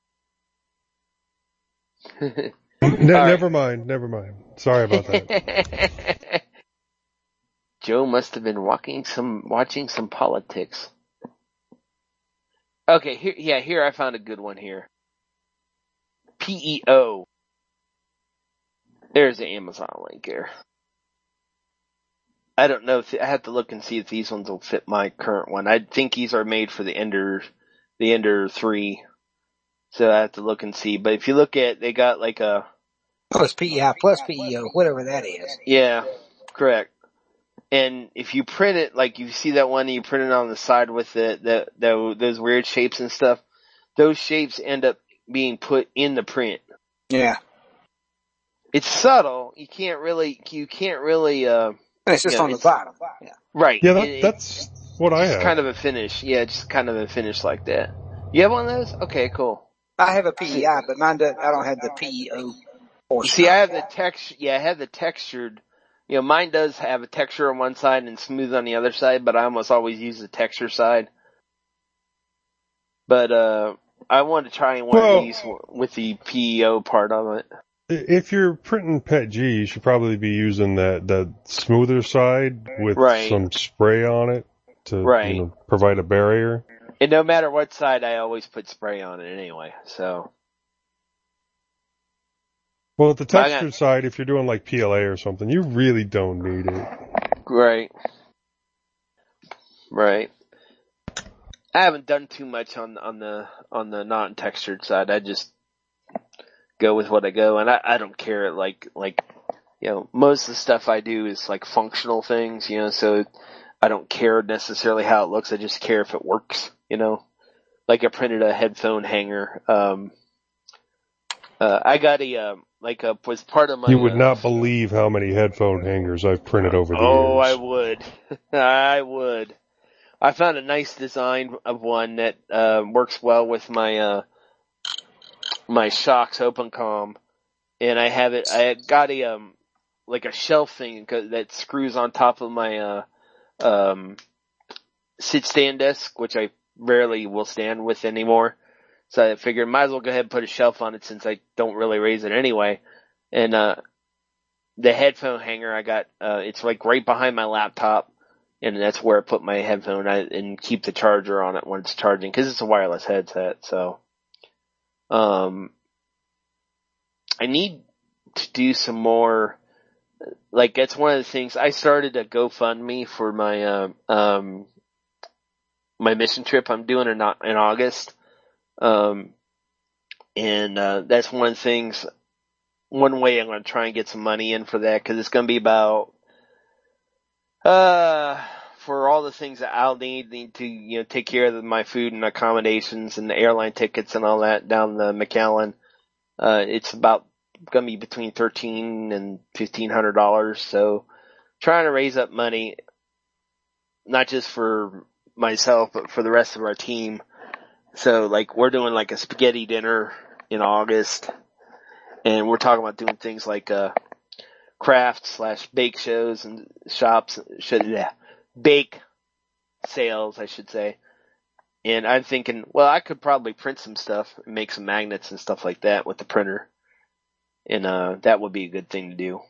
Ne- right. Never mind, never mind. Sorry about that. Joe must have been walking some, watching some politics. Okay, here, yeah, here I found a good one here. P E O. There's the Amazon link here. I don't know if, I have to look and see if these ones will fit my current one. I think these are made for the Ender, the Ender three. So I have to look and see. But if you look at, they got like a, Oh, it's P E I plus P E O, whatever that is. yeah, correct. And if you print it, like you see that one, you print it on the side with the, the, the those weird shapes and stuff, those shapes end up being put in the print. Yeah. It's subtle. You can't really, you can't really, uh, And it's just Yeah, on the it's- bottom. Yeah. right. Yeah, that, It- that's what I it's have. kind of a finish. Yeah, just kind of a finish like that. You have one of those? Okay, cool. I have a P E I, but mine does, I don't have the P E O portion. See, I have the text, yeah, I have the textured, you know, mine does have a texture on one side and smooth on the other side, but I almost always use the texture side. But, uh, I wanted to try one Well- of these with the P E O part of it. If you're printing P E T G, you should probably be using that, that smoother side with Right. some spray on it to Right. you know, provide a barrier. And no matter what side, I always put spray on it anyway, so. Well, the But I got- textured side, if you're doing like P L A or something, you really don't need it. Right. Right. I haven't done too much on on the on the non-textured side. I just go with what I go, and I, I don't care. Like like you know, most of the stuff I do is like functional things. You know, so I don't care necessarily how it looks. I just care if it works. You know, like I printed a headphone hanger. Um, uh, I got a um, like a was part of my. You would uh, not believe how many headphone hangers I've printed over the Oh, I years. would. I would. I found a nice design of one that uh, works well with my uh, my Shocks OpenCom, and I have it. I got a um like a shelf thing that screws on top of my uh um sit stand desk, which I rarely will stand with anymore. So I figured might as well go ahead and put a shelf on it since I don't really raise it anyway. And uh the headphone hanger I got, uh it's like right behind my laptop, and that's where I put my headphone and keep the charger on it when it's charging, because it's a wireless headset. So um I need to do some more. Like, that's one of the things I started a GoFundMe for my uh, um my mission trip I'm doing in in August. Um, and, uh, that's one of the things, one way I'm going to try and get some money in for that, cause it's going to be about, uh, for all the things that I'll need, need to, you know, take care of my food and accommodations and the airline tickets and all that down the McAllen. Uh, it's about going to be between thirteen and fifteen hundred dollars. So trying to raise up money, not just for myself, but for the rest of our team. So, like, we're doing like a spaghetti dinner in August, and we're talking about doing things like uh, craft slash bake shows and shops, should, yeah, bake sales, I should say. And I'm thinking, well, I could probably print some stuff and make some magnets and stuff like that with the printer, and uh, that would be a good thing to do.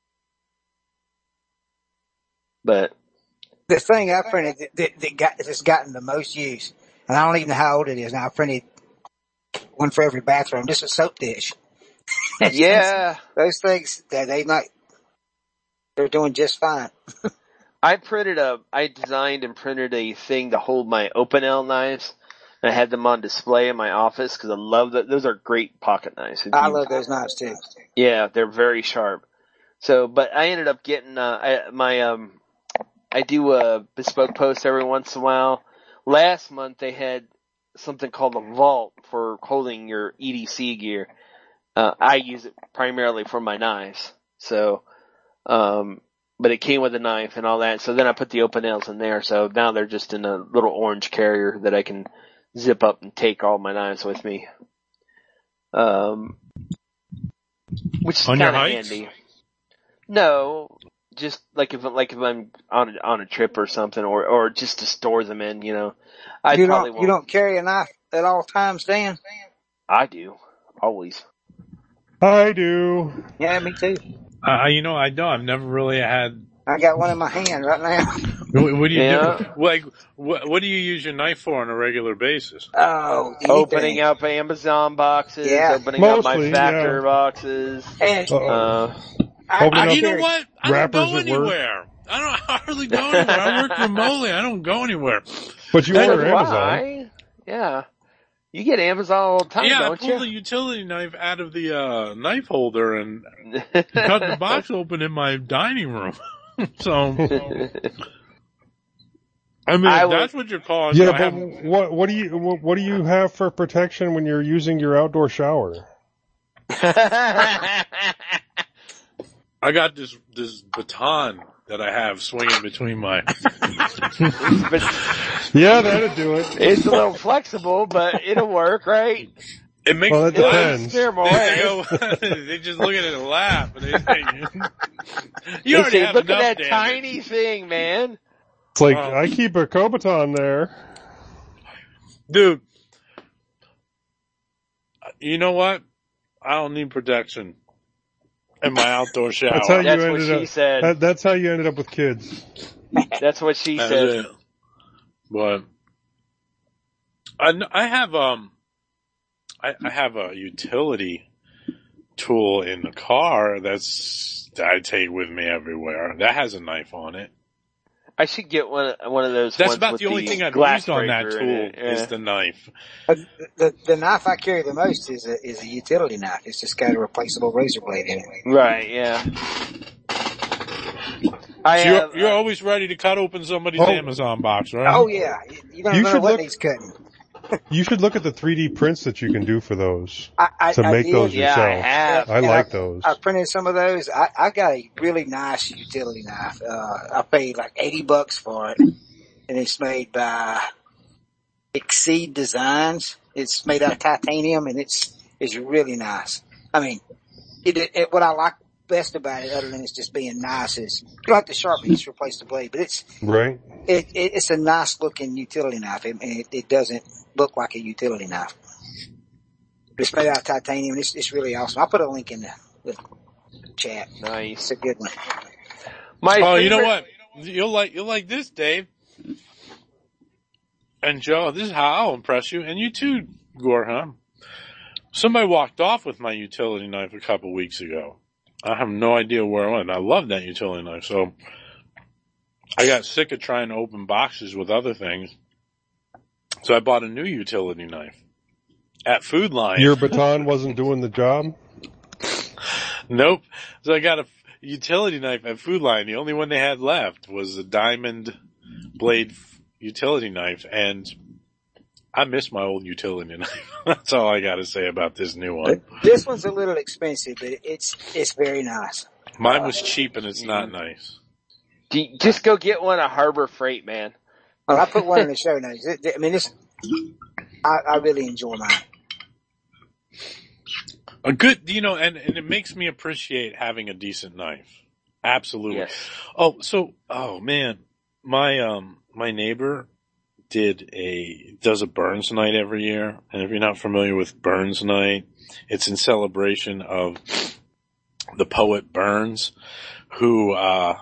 But the thing I printed that, that, that got that's gotten the most use, and I don't even know how old it is now. I printed one for every bathroom. Just a soap dish. Yeah, those things they they not they're doing just fine. I printed a, I designed and printed a thing to hold my Opinel knives, and I had them on display in my office because I love that. Those are great pocket knives. I love those knives too. Yeah, they're very sharp. So, but I ended up getting uh, I, my um. I do a bespoke post every once in a while. Last month they had something called a vault for holding your E D C gear. Uh, I use it primarily for my knives. So, um, but it came with a knife and all that. So then I put the Opinels in there. So now they're just in a little orange carrier that I can zip up and take all my knives with me. Um, which is kind of handy. No. Just like if like if I'm on a, on a trip or something, or or just to store them in, you know. I you probably don't won't. You don't carry a knife at all times, Dan? I do, always. I do. Yeah, me too. Uh, you know, I don't. I've never really had. I got one in my hand right now. What, what do you yeah. do? Like, what, what do you use your knife for on a regular basis? Oh, opening up Amazon boxes, yeah. opening Mostly, up my factory yeah. boxes. And, uh, I, I, you know what? I don't go anywhere. Work. I don't I hardly go anywhere. I work remotely. I don't go anywhere. But you That's order Amazon. Why. Yeah. You get Amazon all the time, yeah, don't you? Yeah, I pulled the utility knife out of the uh knife holder and cut the box open in my dining room. So, I mean, I that's would, what you're calling. Yeah, I but have, what what do you what, what do you have for protection when you're using your outdoor shower? I got this this baton that I have swinging between my. Yeah, that'd do it. It's a little flexible, but it'll work, right? It makes well, it depends. They, they, go, they just look at it and laugh. And they say, you they already say, have look enough at that damage. tiny thing, man. It's like, oh. I keep a Kobaton there. Dude, you know what? I don't need protection in my outdoor shower. That's how you that's ended what up. she said. That, that's how you ended up with kids. That's what she That's said. it. But I, I have um, I, I have a utility tool in the car that's that I take with me everywhere. That has a knife on it. I should get one one of those. That's ones about with the only the thing I've glass used on that breaker tool in it. Yeah. is the knife. Uh, the the knife I carry the most is a is a utility knife. It's just got a replaceable razor blade in it. Right? Yeah. I So have, you're, you're uh, always ready to cut open somebody's Oh. Amazon box, right? Oh yeah, you, you don't You know should what look- needs cutting. You should look at the three D prints that you can do for those I, I, to I make did. those yeah, yourself. I have. I And like I, those. I printed some of those. I, I got a really nice utility knife. Uh, I paid like eighty bucks for it, and it's made by Exceed Designs. It's made out of titanium, and it's it's really nice. I mean, it, it, what I like best about it, other than it's just being nice, is you like the sharpie, just replace the blade, but it's Right? it, it it's a nice looking utility knife, and it, it doesn't look like a utility knife. It's made out of titanium. It's, it's really awesome. I'll put a link in the, the chat. Nice. It's a good one. My Oh, you know favorite- what? You'll like you'll like this, Dave. And Joe, this is how I'll impress you, and you too, Gorham. Somebody walked off with my utility knife a couple weeks ago. I have no idea where it went. I love that utility knife, so I got sick of trying to open boxes with other things. So I bought a new utility knife at Food Line. Your baton wasn't doing the job? Nope. So I got a utility knife at Food Line. The only one they had left was a diamond blade utility knife, and I miss my old utility knife. That's all I got to say about this new one. This one's a little expensive, but it's it's very nice. Mine was cheap, and it's not nice. Do you- Just go get one at Harbor Freight, man. Well, I put one in the show notes. It, I mean, this I, I really enjoy mine. A good, you know, and, and it makes me appreciate having a decent knife. Absolutely. Yes. Oh, so, oh man, my, um, my neighbor did a, does a Burns night every year. And if you're not familiar with Burns night, it's in celebration of the poet Burns, who, uh,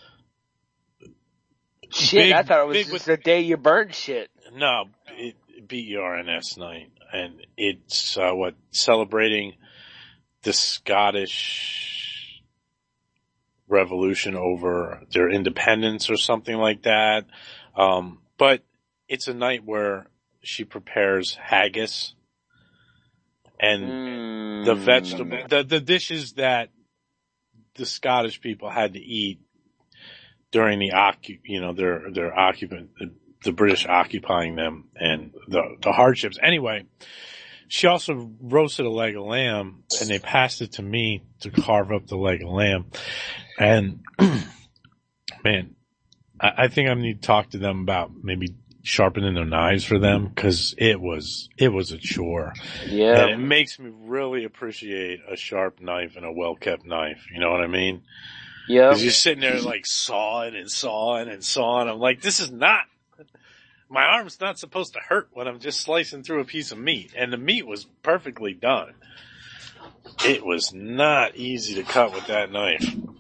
shit, big, I thought it was big just with, the day you burned shit. No, it, B E R N S night. And it's, uh, what, celebrating the Scottish Revolution over their independence or something like that. Um, but it's a night where she prepares haggis and mm. the vegetable, the, the dishes that the Scottish people had to eat during the occup, you know, their, their occupant, the, the British occupying them and the, the hardships. Anyway, she also roasted a leg of lamb and they passed it to me to carve up the leg of lamb. And man, I, I think I need to talk to them about maybe sharpening their knives for them because it was, it was a chore. Yeah. And it makes me really appreciate a sharp knife and a well-kept knife. You know what I mean? Yeah. Because you're sitting there like sawing and sawing and sawing. I'm like, this is not, my arm's not supposed to hurt when I'm just slicing through a piece of meat. And the meat was perfectly done. It was not easy to cut with that knife.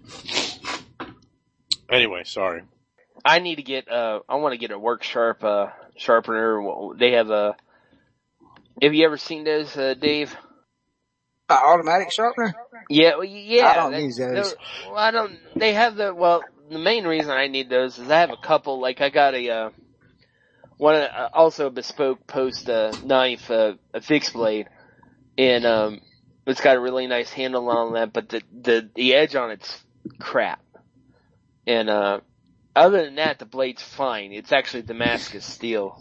Anyway, sorry. I need to get, uh, I want to get a work sharp, uh, sharpener. They have a, have you ever seen those, uh, Dave? Uh, automatic sharpener? Yeah, well, yeah. I don't that, use those. Well, I don't, they have the, well, the main reason I need those is I have a couple, like I got a, uh, one, uh, also a bespoke post, uh, knife, uh, a fixed blade, and, um, it's got a really nice handle on that, but the, the, the edge on it's crap. And, uh, other than that, the blade's fine. It's actually Damascus steel.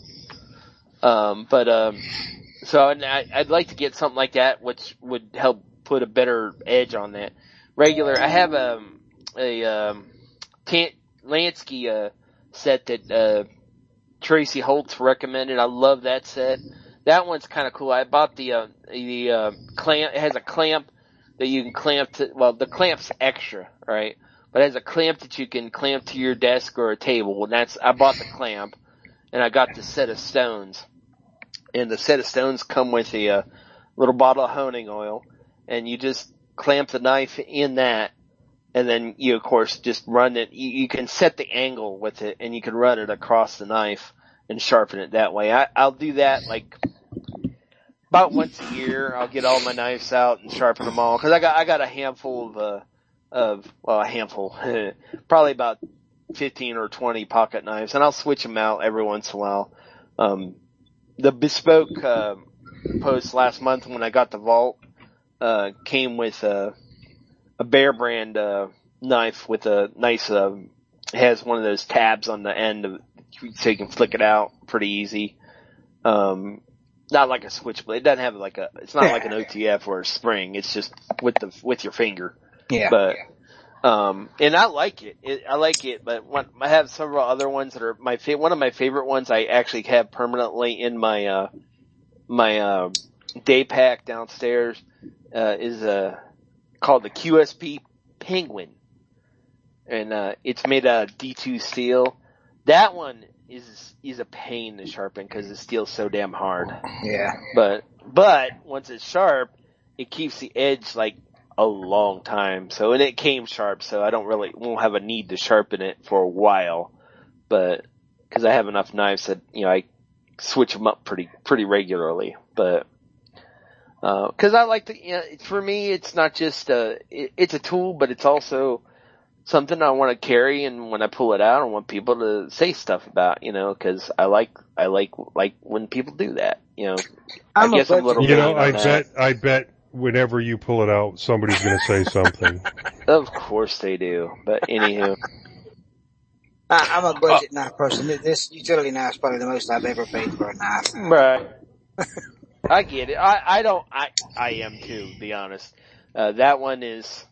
Um, but, um, so I, I'd like to get something like that, which would help put a better edge on that. Regular, I have, um, a, um, T- Lansky, uh, set that, uh, Tracy Holtz recommended. I love that set. That one's kind of cool. I bought the, uh, the, uh, clamp, it has a clamp that you can clamp to, well, the clamp's extra, right? But it has a clamp that you can clamp to your desk or a table. And that's, I bought the clamp and I got the set of stones. And the set of stones come with a, uh, little bottle of honing oil and you just clamp the knife in that. And then you, of course, just run it. You, you can set the angle with it and you can run it across the knife and sharpen it that way. I, I'll do that like about once a year. I'll get all my knives out and sharpen them all. Cause I got, I got a handful of, uh, of, well, a handful, probably about fifteen or twenty pocket knives, and I'll switch them out every once in a while. Um, the bespoke, uh, post last month when I got the Vault, uh, came with a, a Bear brand, uh, knife with a nice, uh, has one of those tabs on the end of, so you can flick it out pretty easy. Um, not like a switchblade. It doesn't have like a, it's not like an O T F or a spring. It's just with the, with your finger. Yeah. But, um, and I like it. it I like it, but one, I have several other ones that are my fa- one of my favorite ones I actually have permanently in my, uh, my, uh, day pack downstairs, uh, is, uh, called the Q S P Penguin. And, uh, it's made out of D two steel. That one is, is a pain to sharpen because the steel's so damn hard. Yeah. But, but once it's sharp, it keeps the edge like a long time. So, and it came sharp, so I don't really, won't have a need to sharpen it for a while. But, cause I have enough knives that, you know, I switch them up pretty, pretty regularly. But, uh, cause I like to, you know, for me, it's not just a, it, it's a tool, but it's also something I want to carry. And when I pull it out, I want people to say stuff about, you know, cause I like, I like, like when people do that, you know. I'm I guess a I'm a little You know, vain I on that. bet, I bet whenever you pull it out, somebody's going to say something. Of course they do. But anywho. I, I'm a budget knife person. This utility knife is probably the most I've ever paid for a knife. Right. I get it. I, I don't, I, I am too, to be honest. Uh, that one is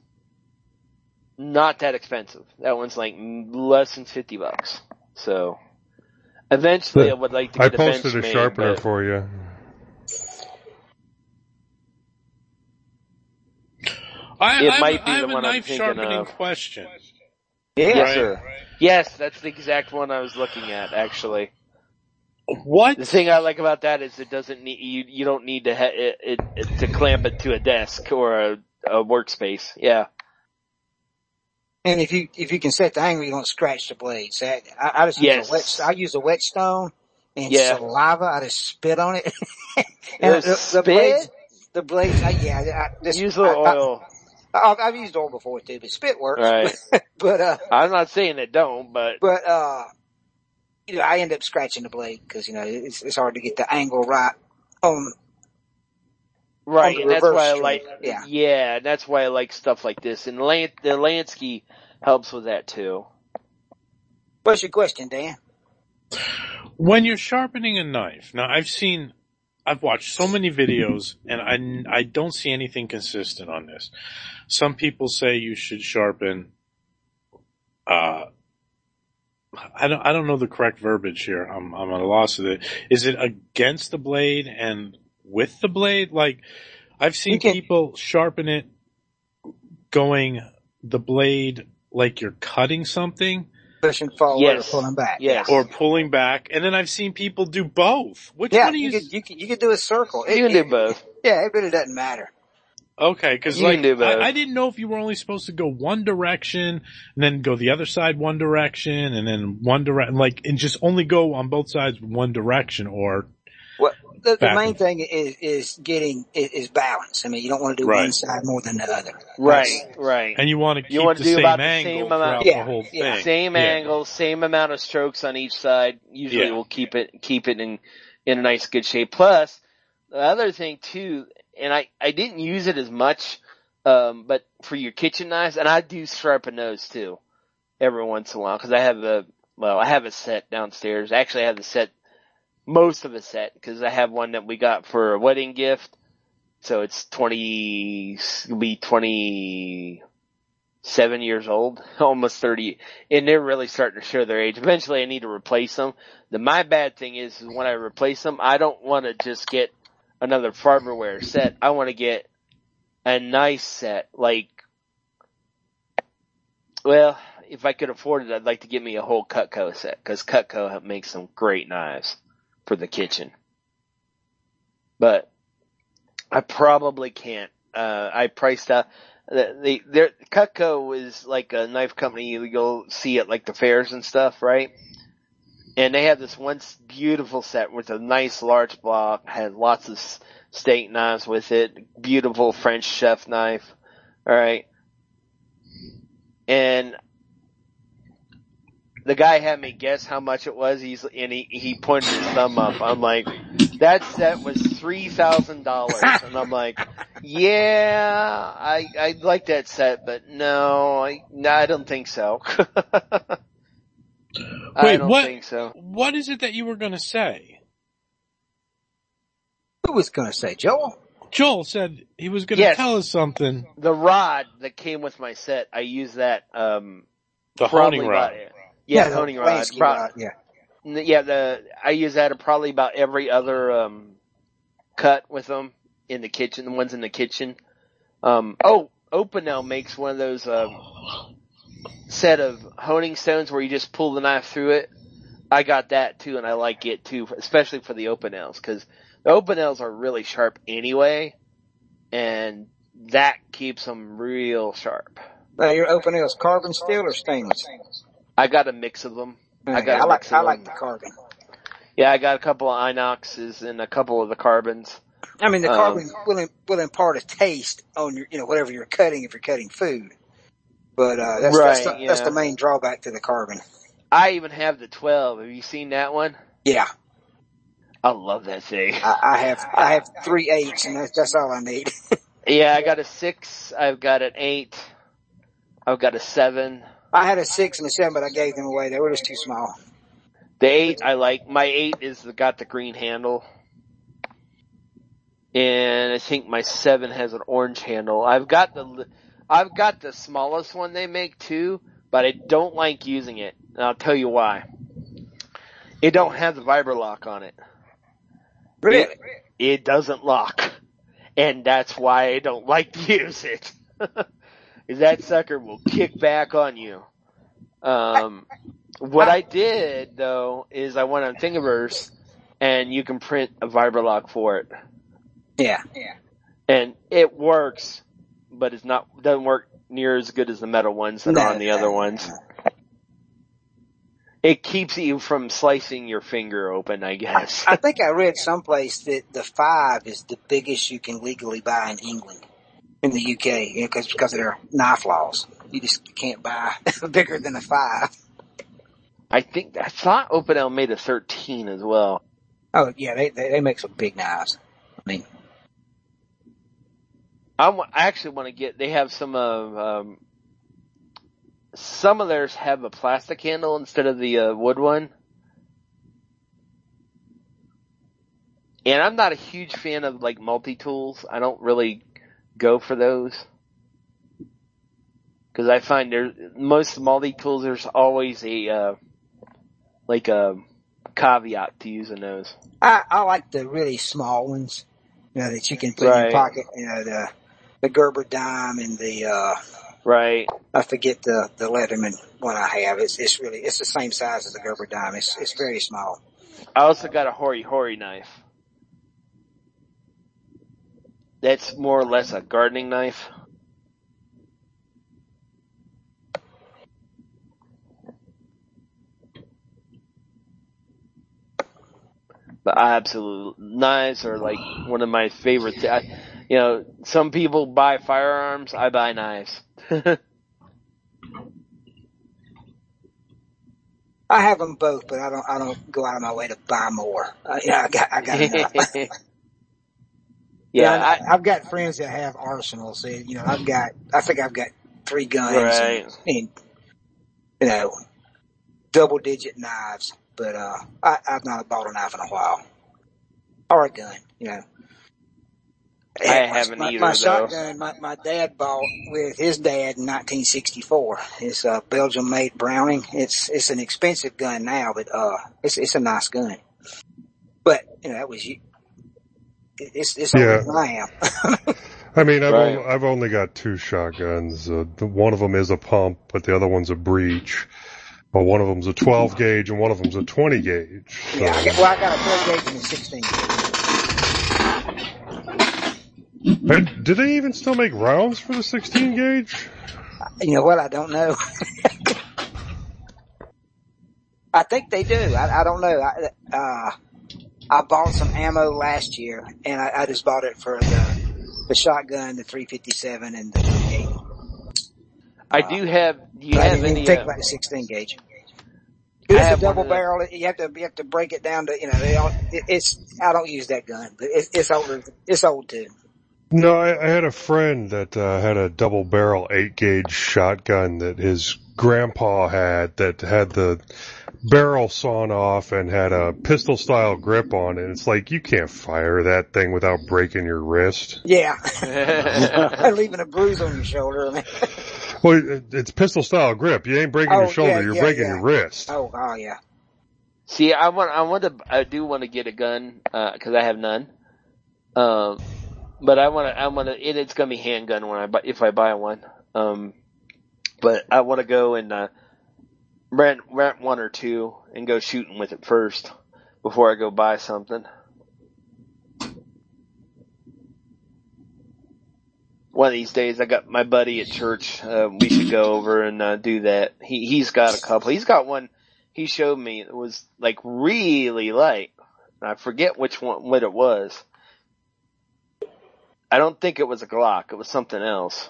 not that expensive. That one's like less than fifty bucks. So, eventually I would like to I get a posted bench a made, sharpener but for you. I, It I might have, be I the have a one I'm knife thinking sharpening of. question. Yeah. Yes, Right. sir. Yes, that's the exact one I was looking at, actually. What? The thing I like about that is it doesn't need you. You don't need to ha- it, it, it to clamp it to a desk or a, a workspace. Yeah. And if you if you can set the angle, you don't scratch the blades. So I, I just use Yes. a wet. I use a whetstone and Yeah. saliva. I just spit on it. Uh, and the, the spit? blades, the blades. I, yeah, I, this, Use a little I, oil. I, I've, I've used oil before too, but spit works. Right. but uh, I'm not saying it don't, but but uh, you know, I end up scratching the blade because you know it's it's hard to get the angle right on. right, on and the that's why I reverse like. stroke. Yeah. Yeah, and that's why I like stuff like this, and Lan- the Lansky helps with that too. What's your question, Dan? When you're sharpening a knife, now I've seen, I've watched so many videos, and I, I don't see anything consistent on this. Some people say you should sharpen, uh, I don't, I don't know the correct verbiage here. I'm, I'm at a loss with it. Is it against the blade and with the blade? Like, I've seen can- people sharpen it going the blade like you're cutting something. Pushing forward Yes. or pulling back. Yes. Or pulling back, and then I've seen people do both. Which Yeah, one do you you? could you could you could do a circle. You can It- do both. Yeah, it really doesn't matter. Okay, because You like can do both. I, I didn't know if you were only supposed to go one direction and then go the other side one direction and then one direction, like and just only go on both sides one direction, or Well, the, the Back main and- thing is is getting is, is balance. I mean, you don't want to do Right. one side more than the other. Right, That's- right. and you want to You keep wanna the do same about the angle same amount- throughout Yeah, the whole yeah. thing. Same Yeah. angle, same amount of strokes on each side. Usually Yeah. we'll keep it, keep it in, in a nice good shape. Plus, the other thing too, and I, I didn't use it as much, um, but for your kitchen knives, and I do sharpen those too, every once in a while, cause I have a, well, I have a set downstairs. Actually, I have the set, most of a set, cause I have one that we got for a wedding gift. So it's twenty, it'll be twenty-seven years old, almost thirty, and they're really starting to show their age. Eventually I need to replace them. The, my bad thing is, is when I replace them, I don't want to just get another Farberware set. I want to get a nice set, like, well, if I could afford it, I'd like to get me a whole Cutco set, cause Cutco makes some great knives for the kitchen. But I probably can't. Uh, I priced out, the, the, their, Cutco is like a knife company you go see at like the fairs and stuff, right? And they have this one beautiful set with a nice large block, had lots of steak knives with it, beautiful French chef knife, alright? And the guy had me guess how much it was, he's, and he, he pointed his thumb up. I'm like, that set was three thousand dollars. And I'm like, yeah, I, I like that set, but no, I, no, I don't think so. I Wait, don't what? think so. What is it that you were going to say? Who was going to say, Joel? Joel said he was going to Yes. tell us something. The rod that came with my set, I use that, um, The probably honing rod. about- yeah, the honing rod. Lansky Pro- rod, yeah. N- Yeah, the I use that probably about every other um cut with them in the kitchen, the ones in the kitchen. Um oh, Opinel makes one of those um set of honing stones where you just pull the knife through it. I got that too, and I like it too, especially for the Opinels, because the Opinels are really sharp anyway, and that keeps them real sharp. Now, your open nails, carbon steel or stainless? I got a mix of them. I got I a like, mix of I them. like the carbon. Yeah, I got a couple of Inoxes and a couple of the carbons. I mean, the Um, carbon will, im- will impart a taste on your, you know, whatever you're cutting if you're cutting food. But, uh, that's, that's, Right, the, that's yeah. the main drawback to the carbon. I even have the twelve. Have you seen that one? Yeah. I love that thing. I, I have, I have three eights and that's, that's all I need. Yeah, I got a six. I've got an eight. I've got a seven. I had a six and a seven, but I gave them away. They were just too small. The eight I like. My eight is the, got the green handle. And I think my seven has an orange handle. I've got the, I've got the smallest one they make too, but I don't like using it. And I'll tell you why. It don't have the vibra lock on it. Really? It, it doesn't lock. And that's why I don't like to use it. Is that sucker will kick back on you. Um, what I did though is I went on Thingiverse, and you can print a Vibralock for it. Yeah, yeah. And it works, but it's not doesn't work near as good as the metal ones that No, are on the no, other no, ones. no. It keeps you from slicing your finger open, I guess. I think I read someplace that the five is the biggest you can legally buy in England, in the U K, because because of their knife laws. You just can't buy bigger than a five. I think I thought Opinel made a thirteen as well. Oh yeah, they they, they make some big knives. I mean, I, w- I actually want to get. They have some of um, some of theirs have a plastic handle instead of the uh, wood one. And I'm not a huge fan of like multi-tools. I don't really go for those. Cause I find there, most multi-tools, there's always a, uh, like a caveat to using those. I, I like the really small ones, you know, that you can put Right. in your pocket, you know, the, the Gerber dime and the, uh, Right. I forget the, the Leatherman one I have. It's, it's really, it's the same size as the Gerber dime. It's, it's very small. I also got a Hori Hori knife. That's more or less a gardening knife. But absolute knives are like one of my favorite. Th- I, you know, some people buy firearms. I buy knives. I have them both, but I don't, I don't go out of my way to buy more. Uh, yeah, I got, I got enough. Yeah, I, I, I've got friends that have arsenals. So, you know, I've got, I think I've got three guns Right. and, and, you know, double digit knives, but, uh, I, I've not bought a knife in a while. Or a gun, you know. I my, haven't my, either, my though. shotgun, my, my dad bought with his dad in nineteen sixty-four. It's a Belgium made Browning. It's, it's an expensive gun now, but, uh, it's, it's a nice gun. But, you know, that was, it's, it's older Yeah. than I am. I mean, I've, Right. only, I've only got two shotguns. Uh, the, one of them is a pump, but the other one's a breech. Well, one of them's a twelve gauge and one of them's a twenty gauge. So. Yeah, I got, well, I got a twelve gauge and a sixteen gauge. Hey, do they even still make rounds for the sixteen gauge? You know what? I don't know. I think they do. I, I don't know. I, uh, I bought some ammo last year, and I, I just bought it for the the shotgun, the three fifty-seven, and the twenty-eight. I do have. Do you But I have didn't even any? think Uh, about the sixteen gauge. I It's a have one double of the- barrel. You have to you have to break it down to you know. They all, it, it's I don't use that gun, but it, it's older. It's old too. No, I, I had a friend that uh, had a double barrel eight gauge shotgun that his grandpa had that had the barrel sawn off and had a pistol style grip on it. It's like you can't fire that thing without breaking your wrist. Yeah, leaving a bruise on your shoulder. I mean. Well, it, it's pistol style grip. You ain't breaking Oh, your shoulder, yeah, you're yeah, breaking yeah. your wrist. Oh, oh yeah. See, I want. I want to. I do want to get a gun because I have none. Um, but I want to. I want to. It, it's gonna be handgun when I buy if I buy one. Um, but I want to go and uh, rent rent one or two and go shooting with it first before I go buy something. One of these days, I got my buddy at church. Uh, we should go over and uh, do that. He he's got a couple. He's got one. He showed me it was like really light. I forget which one what it was. I don't think it was a Glock. It was something else.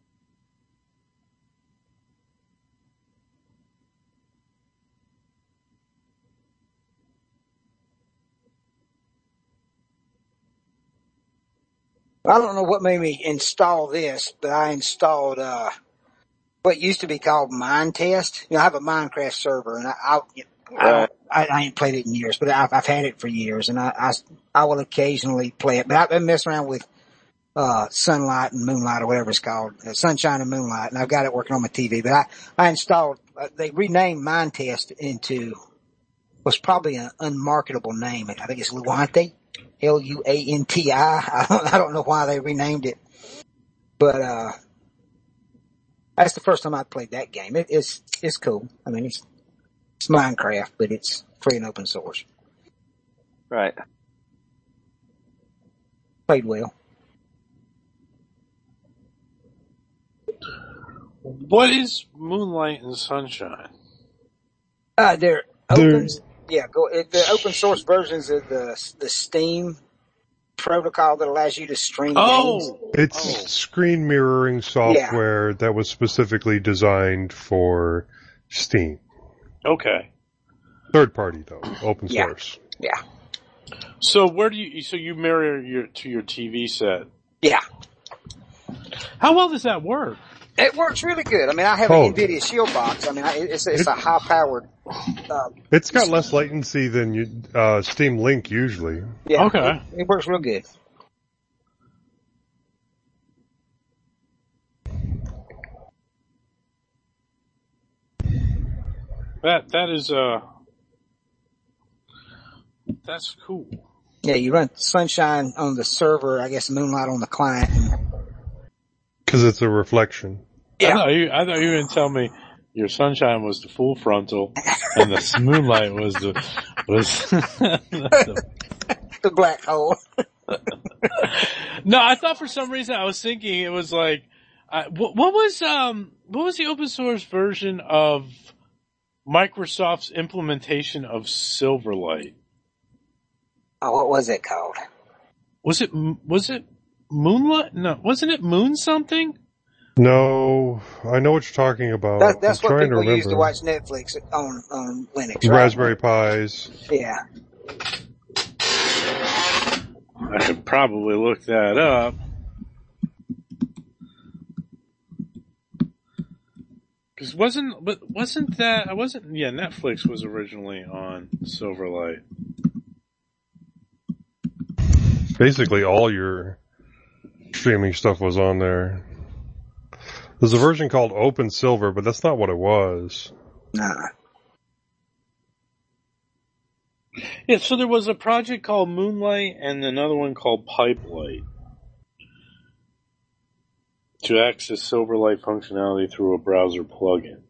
I don't know what made me install this, but I installed uh what used to be called Mine Test. You know, I have a Minecraft server, and I I, I, don't, I, I ain't played it in years, but I've, I've had it for years, and I, I I will occasionally play it. But I've been messing around with uh Sunlight and Moonlight or whatever it's called, uh, Sunshine and Moonlight, and I've got it working on my T V. But I I installed. Uh, they renamed Mine Test into was probably an unmarketable name. I think it's Luante. L U A N T I. I don't, I don't know why they renamed it. But, uh, That's the first time I played that game. It, it's it's cool. I mean, it's it's Minecraft, but it's free and open source. Right. Played well. What is Moonlight and Sunshine? Uh, they're open. They're- Yeah, go. It, the open source versions of the the Steam protocol that allows you to stream games. Oh, It's oh. screen mirroring software that was specifically designed for Steam. Okay. Third party though, open Yeah. source. Yeah, So where do you? So you mirror your to your T V set? yeah. How well does that work? It works really good. I mean, I have Oh. an NVIDIA Shield box. I mean, I, it's it's a high powered. Uh, It's got less latency than you, uh, Steam Link usually. yeah, Okay. It, it works real good. That that is uh. That's cool. Yeah, you run Sunshine on the server. I guess Moonlight on the client. Cause it's a reflection. I Yeah. thought you. I thought you were gonna tell me your Sunshine was the full frontal, and the Moonlight was the was. the, The black hole. no, I thought for some reason I was thinking it was like, I, what, what was um what was the open source version of Microsoft's implementation of Silverlight? Oh, what was it called? Was it was it Moonlight? No, wasn't it Moon something? No, I know what you're talking about. That, that's I'm what trying to people use to remember. watch Netflix on on Linux. Right? Raspberry Pis. Yeah. I could probably look that up. Cause wasn't, but wasn't that, I wasn't, yeah, Netflix was originally on Silverlight. Basically all your streaming stuff was on there. There's a version called Open Silver, but that's not what it was. Nah. Yeah, so there was a project called Moonlight and another one called Pipelight to access Silverlight functionality through a browser plugin.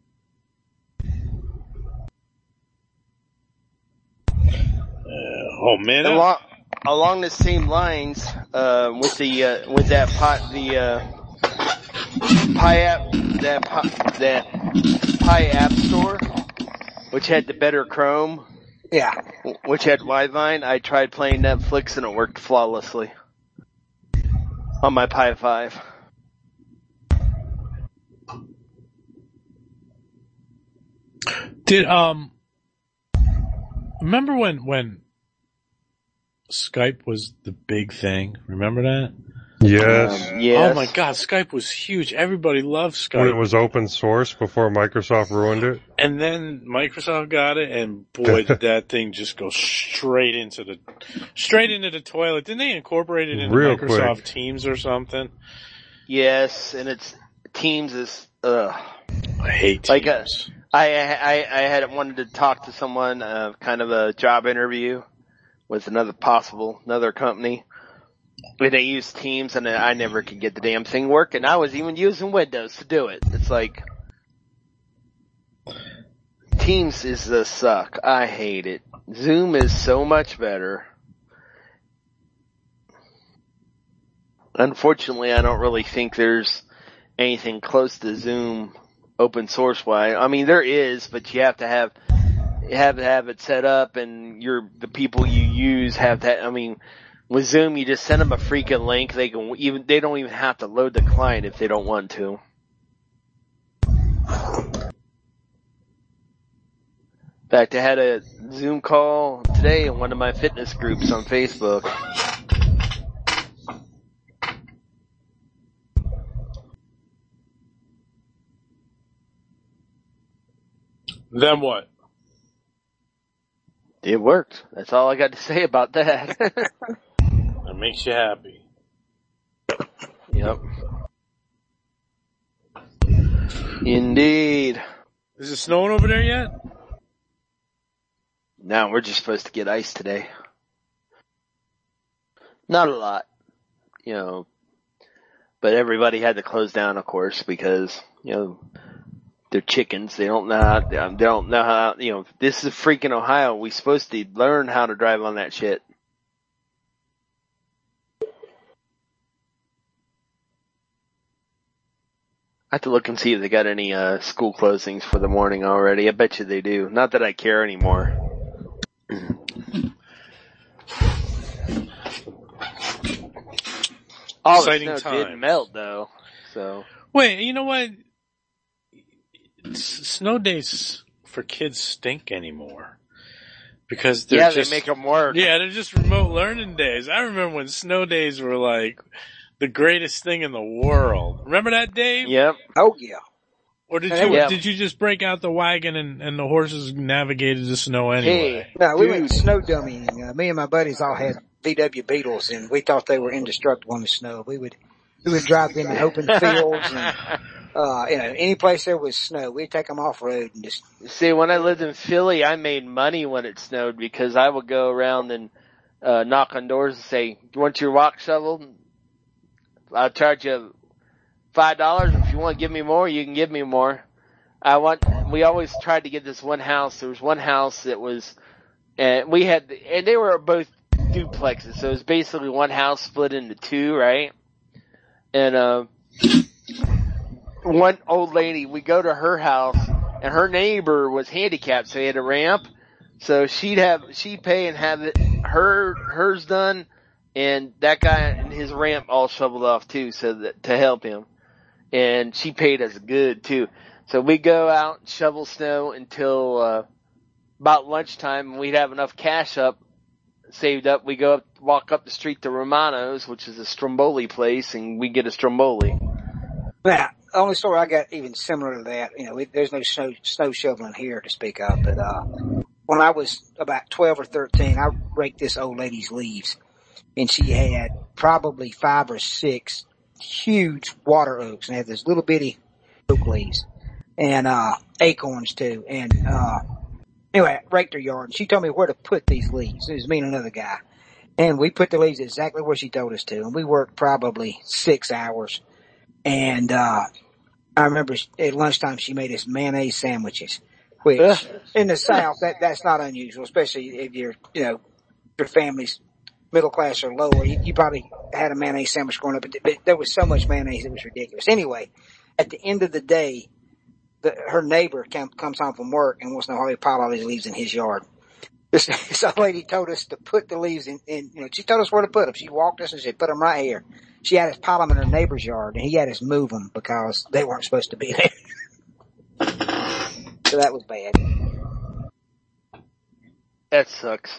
Uh, oh man, that, Along, along the same lines, uh, with the, uh, with that pot, the, uh, Pi app, that, Pi, that Pi App Store, which had the better Chrome, Yeah. which had Wi-Fi, I tried playing Netflix and it worked flawlessly on my Pi five. Did um remember when when Skype was the big thing? Remember that? Yes. Um, yes. Oh my god, Skype was huge. Everybody loved When it Skype. was open source before Microsoft ruined it. And then Microsoft got it, and boy, did that thing just go straight into the straight into the toilet. Didn't they incorporate it into Real Microsoft quick. Teams or something? Yes, and it's, Teams is, ugh. I hate Teams. Like, uh, I, I, I had wanted to talk to someone, uh, kind of a job interview with another possible, another company. And they use Teams and I never could get the damn thing working. I was even using Windows to do it. It's like, Teams is the suck. I hate it. Zoom is so much better. Unfortunately, I don't really think there's anything close to Zoom open source wise. I mean, there is, but you have to have, you have to have it set up and your, the people you use have that, I mean, with Zoom, you just send them a freaking link. They can even, they don't even have to load the client if they don't want to. In fact, I had a Zoom call today in one of my fitness groups on Facebook. Then what? It worked. That's all I got to say about that. That makes you happy. Yep. Indeed. Is it snowing over there yet? No, we're just supposed to get ice today. Not a lot. You know, but everybody had to close down, of course, because, you know, they're chickens. They don't know how, they don't know how, you know, this is freaking Ohio. We're supposed to learn how to drive on that shit. I have to look and see if they got any uh, school closings for the morning already. I bet you they do. Not that I care anymore. All the snow didn't melt though, so. Wait, you know what? S- snow days for kids stink anymore. Because they're yeah, just, they make them work. Yeah, they're just remote learning days. I remember when snow days were like the greatest thing in the world. Remember that, Dave? Yep. Oh yeah. Or did you yeah. did you just break out the wagon and, and the horses navigated the snow anyway? Hey, no, we dude. went snow dummying. Uh, me and my buddies all had V W Beetles, and we thought they were indestructible in the snow. We would we would drive them in open fields and uh, you know, any place there was snow, we'd take them off road and just. See, when I lived in Philly, I made money when it snowed because I would go around and uh, knock on doors and say, "Do you want your rock shoveled? I'll charge you five dollars. If you want to give me more, you can give me more." I want. We always tried to get this one house. There was one house that was, and we had, and they were both duplexes, so it was basically one house split into two, right? And uh, one old lady, we go to her house, and her neighbor was handicapped, so he had a ramp. So she'd have, she'd pay and have it, her, hers done, and that guy and his ramp all shoveled off too, so that, to help him. And she paid us good too. So we go out and shovel snow until, uh, about lunchtime, and we'd have enough cash up, saved up. We go up, walk up the street to Romano's, which is a Stromboli place, and we get a Stromboli. Now, the only story I got even similar to that, you know, we, there's no snow, snow shoveling here to speak of, but, uh, when I was about twelve or thirteen, I raked this old lady's leaves, and she had probably five or six huge water oaks, and had this little bitty oak leaves, and, uh, acorns too, and, uh, anyway, I raked her yard, and she told me where to put these leaves. It was me and another guy. And we put the leaves exactly where she told us to, and we worked probably six hours. And, uh, I remember at lunchtime she made us mayonnaise sandwiches, which in the South, that, that's not unusual, especially if you're, you know, your family's middle class or lower. You, you probably had a mayonnaise sandwich growing up, but, but there was so much mayonnaise it was ridiculous. Anyway, at the end of the day, the, her neighbor came, comes home from work and wants to know how he piled all these leaves in his yard. This, this old lady told us to put the leaves in, in, you know, she told us where to put them. She walked us and said, put them right here. She had us pile them in her neighbor's yard, and he had us move them because they weren't supposed to be there. So that was bad. That sucks.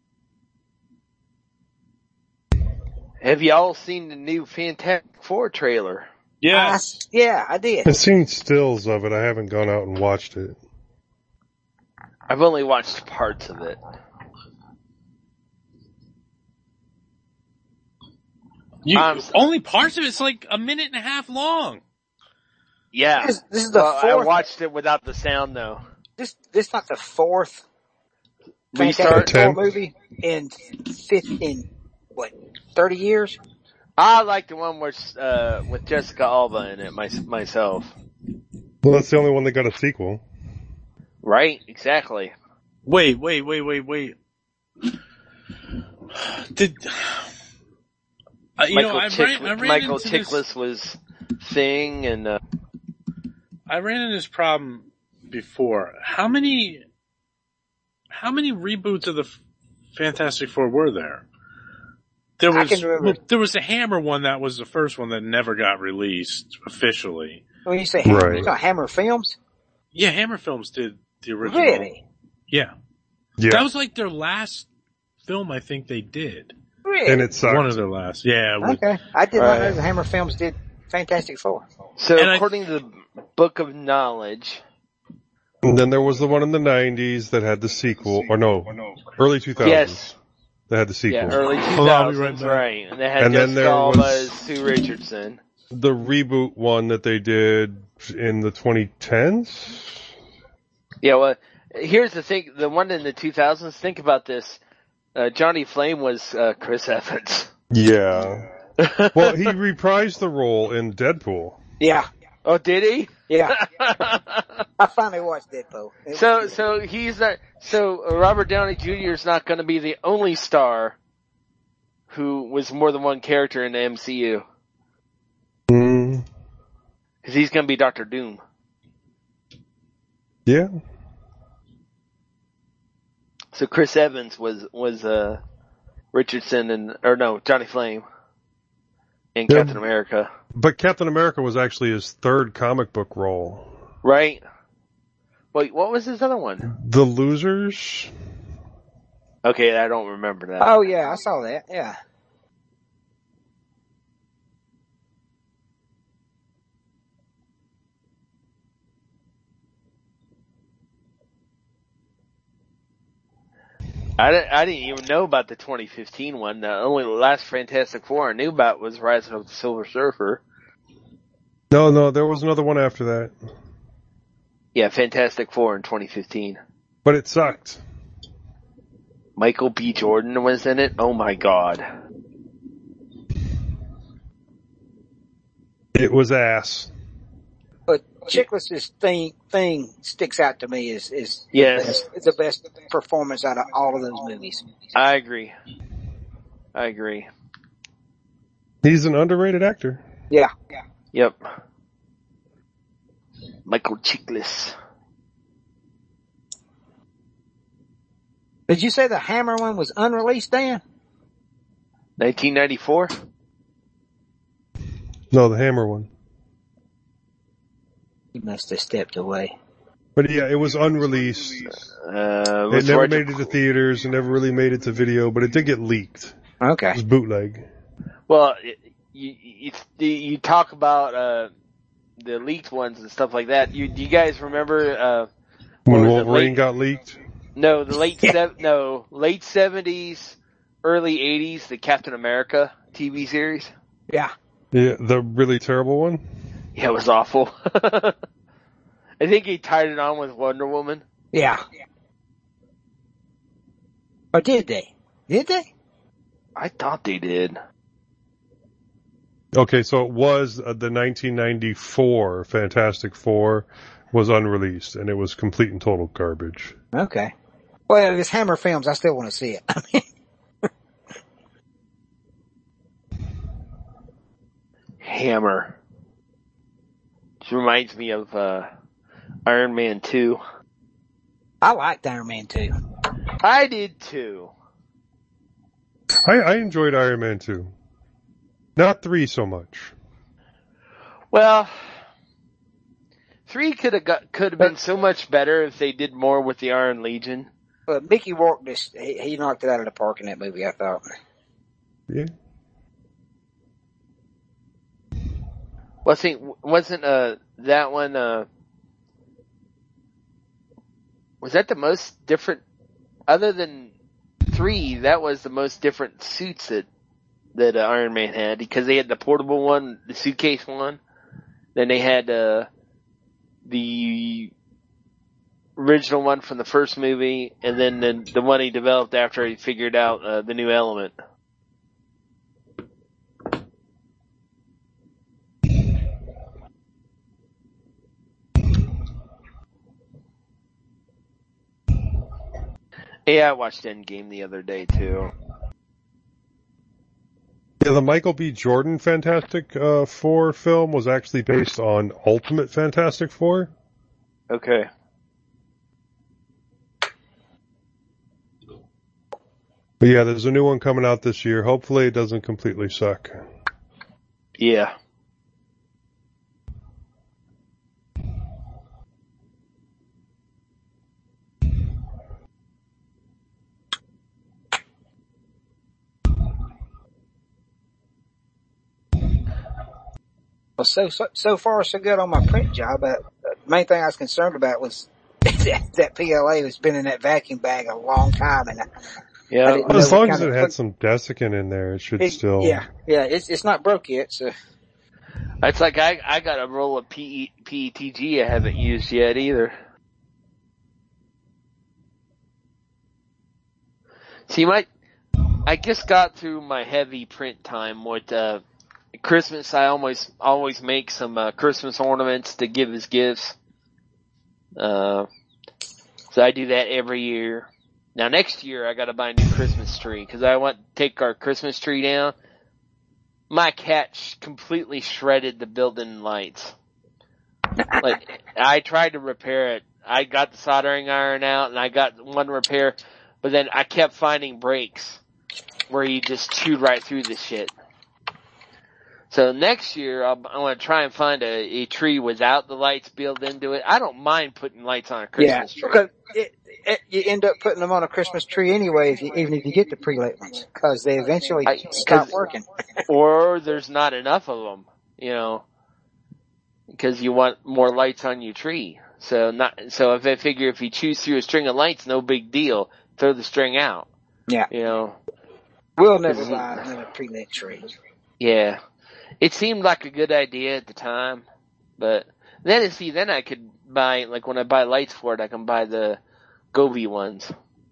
Have y'all seen the new Fantastic Four trailer? Yes. I, yeah, I did. I've seen stills of it. I haven't gone out and watched it. I've only watched parts of it. You, um, only parts of it's like a minute and a half long. Yeah. This, this is the well, fourth. I watched it without the sound though. This, this is not the fourth Restart Fantastic Four movie in fifteen, what, thirty years? I like the one with, uh, with Jessica Alba in it my, myself. Well, that's the only one that got a sequel. Right, exactly. Wait, wait, wait, wait, wait. Did uh, you Michael know? I Chick- ran, I ran Michael into Chiklis this, was Thing, and uh, I ran into this problem before. How many? How many reboots of the Fantastic Four were there? There was I can remember. there was a Hammer one that was the first one that never got released officially. When you say Hammer, Right. you talking Hammer Films? Yeah, Hammer Films did the original. Really? Yeah. Yeah. That was like their last film, I think they did. Really? And it sucked. One of their last. Yeah. With, Okay. I did not Right. know the Hammer Films did Fantastic Four. so And I- according to the Book of Knowledge, And then there was the one in the nineties that had the sequel, or no, early two thousands. yes, That had the sequel. yeah, early two Hold on, I'll be right thousands, back. right, and they had And then Jessica there Alba was- as Sue Richardson. The reboot one that they did in the twenty tens? Yeah, well, here's the thing: the one in the two thousands. Think about this: uh, Johnny Flame was uh, Chris Evans. Yeah. Well, he reprised the role in Deadpool. Yeah. Oh, did he? Yeah. I finally watched Deadpool. It So, was- so he's not, so Robert Downey Junior is not going to be the only star who was more than one character in the M C U. Mm, Cause he's going to be Doctor Doom. yeah. So Chris Evans was, was, uh, Richardson and, or no, Johnny Flame in Yeah. Captain America. But Captain America was actually his third comic book role. Right? Wait, what was his other one? The Losers? Okay, I don't remember that. Oh yeah, I saw that. Yeah. I didn't, I didn't even know about the twenty fifteen one. The only last Fantastic Four I knew about was Rise of the Silver Surfer. No, no, there was another one after that. Yeah, Fantastic Four in twenty fifteen. But it sucked. Michael B. Jordan was in it. Oh my god. It was ass. But Chiklis's thing thing sticks out to me is is Yes. it's the best performance out of all of those movies. I agree. I agree. He's an underrated actor. Yeah. Yeah. Yep. Michael Chiklis. Did you say the Hammer one was unreleased, Dan? nineteen ninety-four? No, the Hammer one. He must have stepped away. But yeah, it was unreleased. Uh, It never made it to theaters. It never really made it to video, but it did get leaked. Okay. It was bootleg. Well, it, you, you, you talk about, uh, the leaked ones and stuff like that. You, do you guys remember, uh, When what was it, Wolverine late- got leaked? No, the late sev- no, late seventies, early eighties, the Captain America T V series. Yeah. Yeah, the really terrible one? Yeah, it was awful. I think he tied it on with Wonder Woman. Yeah. Or did they? Did they? I thought they did. Okay, so it was uh, the nineteen ninety-four Fantastic Four was unreleased, and it was complete and total garbage. Okay. Well, if it's Hammer Films, I still want to see it. Hammer. Which reminds me of, uh, Iron Man two. I liked Iron Man two. I did too. I, I enjoyed Iron Man two. Not three so much. Well, three could have got, could have been so much better if they did more with the Iron Legion. But Mickey Rourke just, he, he knocked it out of the park in that movie, I thought. Yeah. Wasn't, wasn't, uh, that one, uh, was that the most different, other than three, that was the most different suits that, that uh, Iron Man had, because they had the portable one, the suitcase one, then they had, uh, the original one from the first movie, and then the, the one he developed after he figured out, uh, the new element. Yeah, I watched Endgame the other day too. Yeah, the Michael B. Jordan Fantastic uh, Four film was actually based on Ultimate Fantastic Four. Okay. But yeah, there's a new one coming out this year. Hopefully it doesn't completely suck. Yeah. Well, so, so, so far so good on my print job. Uh, the main thing I was concerned about was that, that P L A has been in that vacuum bag a long time, and I, Yeah. I didn't know As what long kind as it of- had some desiccant in there, it should it- still... yeah, yeah, it's it's not broke yet, so It's like I I got a roll of P E, P E T G I haven't used yet either. See, my I just got through my heavy print time with uh, Christmas. I always always make some uh, Christmas ornaments to give as gifts. Uh, so I do that every year. Now next year I got to buy a new Christmas tree because I want to take our Christmas tree down. My cat sh- completely shredded the building lights. Like I tried to repair it. I got the soldering iron out and I got one repair, but then I kept finding breaks where he just chewed right through the shit. So next year, I'll, I want to try and find a, a tree without the lights built into it. I don't mind putting lights on a Christmas yeah, tree. because it, it, you end up putting them on a Christmas tree anyway, if you, even if you get the pre-lit ones, because they eventually I, stop working. Or there's not enough of them, you know, because you want more lights on your tree. So not so if I figure if you choose through a string of lights, no big deal. Throw the string out. Yeah, you know. We'll never buy another pre-lit tree. Yeah. It seemed like a good idea at the time, but then, see, then I could buy, like when I buy lights for it, I can buy the Gobi ones.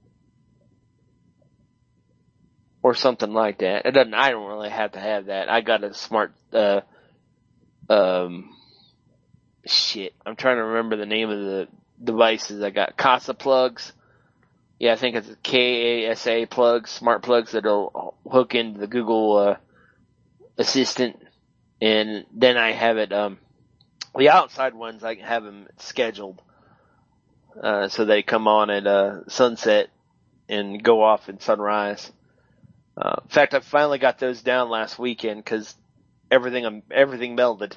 Or something like that. It doesn't, I don't really have to have that. I got a smart, uh, um, shit. I'm trying to remember the name of the devices I got. Casa plugs. Yeah, I think it's K A S A plugs, smart plugs that'll hook into the Google, uh, Assistant. And then I have it, um, the outside ones, I can have them scheduled. Uh, so they come on at, uh, sunset and go off at sunrise. Uh, in fact, I finally got those down last weekend because everything, everything melded.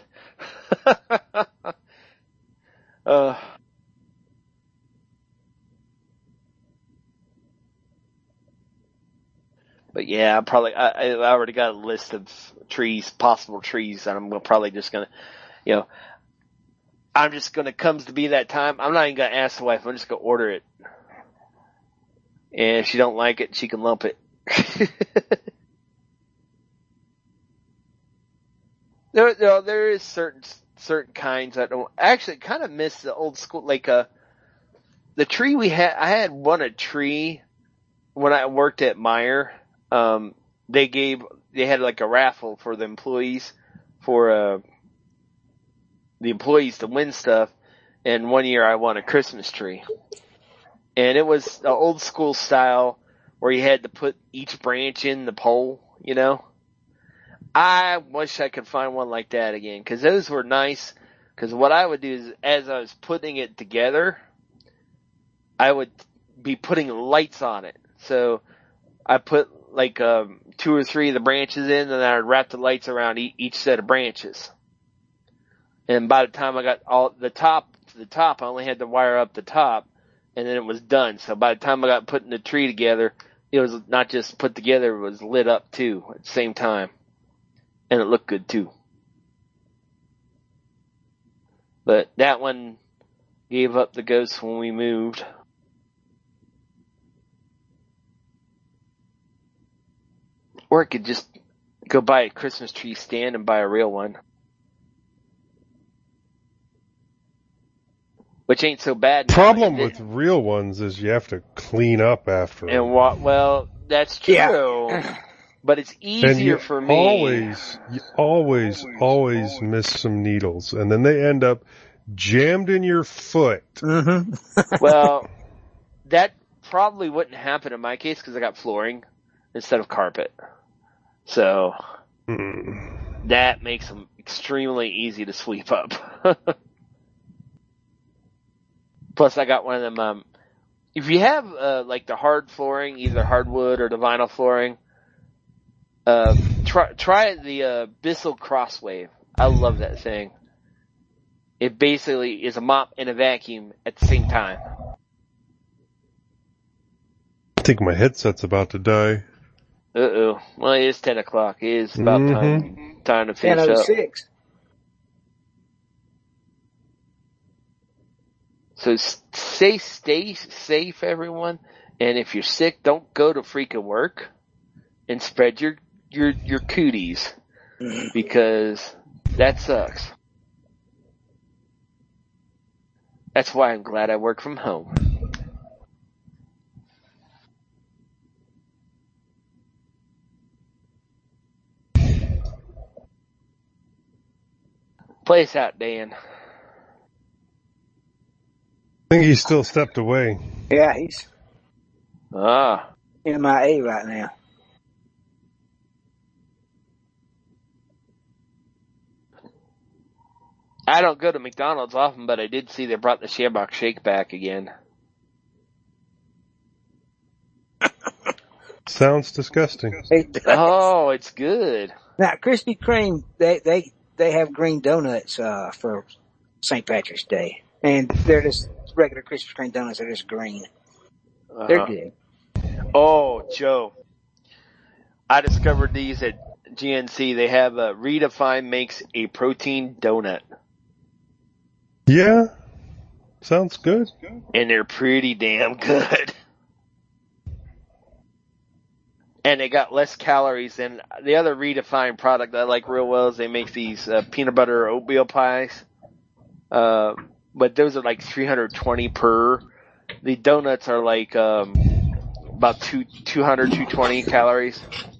uh, But yeah, I'm probably, I, I already got a list of trees, possible trees, and I'm probably just gonna, you know, I'm just gonna, comes to be that time, I'm not even gonna ask the wife, I'm just gonna order it. And if she don't like it, she can lump it. there, there, there is certain, certain kinds I don't, actually kind of miss the old school, like, uh, the tree we had, I had won a tree when I worked at Meyer. Um, they gave, they had like a raffle for the employees, for, uh, the employees to win stuff. And one year I won a Christmas tree. And it was the old school style where you had to put each branch in the pole, you know? I wish I could find one like that again, cause those were nice. Cause what I would do is, as I was putting it together, I would be putting lights on it. So I put like um, two or three of the branches in, and then I'd wrap the lights around e- each set of branches. And by the time I got all the top to the top, I only had to wire up the top, and then it was done. So by the time I got putting the tree together, it was not just put together, it was lit up too at the same time. And it looked good too. But that one gave up the ghost when we moved. Or I could just go buy a Christmas tree stand and buy a real one. Which ain't so bad now. Problem with real ones is you have to clean up after and them. What, well, that's true. Yeah. But it's easier and you for me. Always, you always, always miss some needles. And then they end up jammed in your foot. Mm-hmm. Well, that probably wouldn't happen in my case because I got flooring instead of carpet. So, mm. that makes them extremely easy to sweep up. Plus, I got one of them, um, if you have, uh, like the hard flooring, either hardwood or the vinyl flooring, uh, try, try the, uh, Bissell Crosswave. I love that thing. It basically is a mop and a vacuum at the same time. I think my headset's about to die. Uh-oh. Well, it is ten o'clock. It is about mm-hmm. time, time to finish ten oh up. six. So stay, stay safe, everyone. And if you're sick, don't go to freaking work and spread your, your, your cooties because that sucks. That's why I'm glad I work from home. Play us out, Dan. I think he still stepped away. Yeah, he's Ah. M I A right now. I don't go to McDonald's often, but I did see they brought the Shamrock Shake back again. Sounds disgusting. It does. Oh, it's good. Now, Krispy Kreme, they, they, they have green donuts, uh, for Saint Patrick's Day. And they're just regular Krispy Kreme donuts, they're just green. Uh-huh. They're good. Oh, Joe. I discovered these at G N C. They have a Redefine makes a protein donut. Yeah. Sounds good. And they're pretty damn good. And they got less calories than the other Redefine product that I like real well is they make these uh, peanut butter oatmeal pies. Uh, but those are like three hundred twenty per. The donuts are like, um, about two, two hundred, two twenty calories.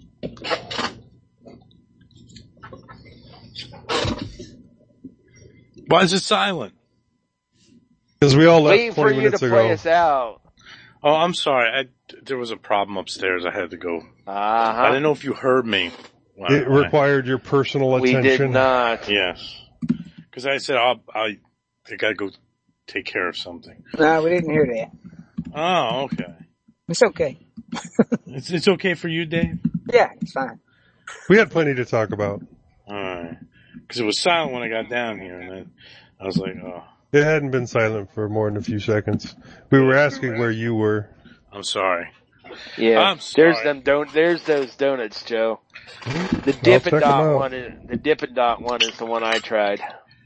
Why is it silent? Because we all left Waiting twenty for you minutes to ago. play us out. Oh, I'm sorry. I, there was a problem upstairs. I had to go. Uh-huh. I didn't know if you heard me. When It I- required your personal We attention. did not. Yes. Because I said, I'll, I, I gotta go take care of something. No, we didn't hear that. Oh, okay. It's okay. It's, it's okay for you, Dave? Yeah, it's fine. We had plenty to talk about. Alright. Because it was silent when I got down here, and then I was like, oh, It hadn't been silent for more than a few seconds. We were asking where you were. I'm sorry. Yeah, I'm sorry. there's them don- There's those donuts, Joe. The I'll Dippin' check 'em Dot out. one is the Dippin' Dot one is the one I tried.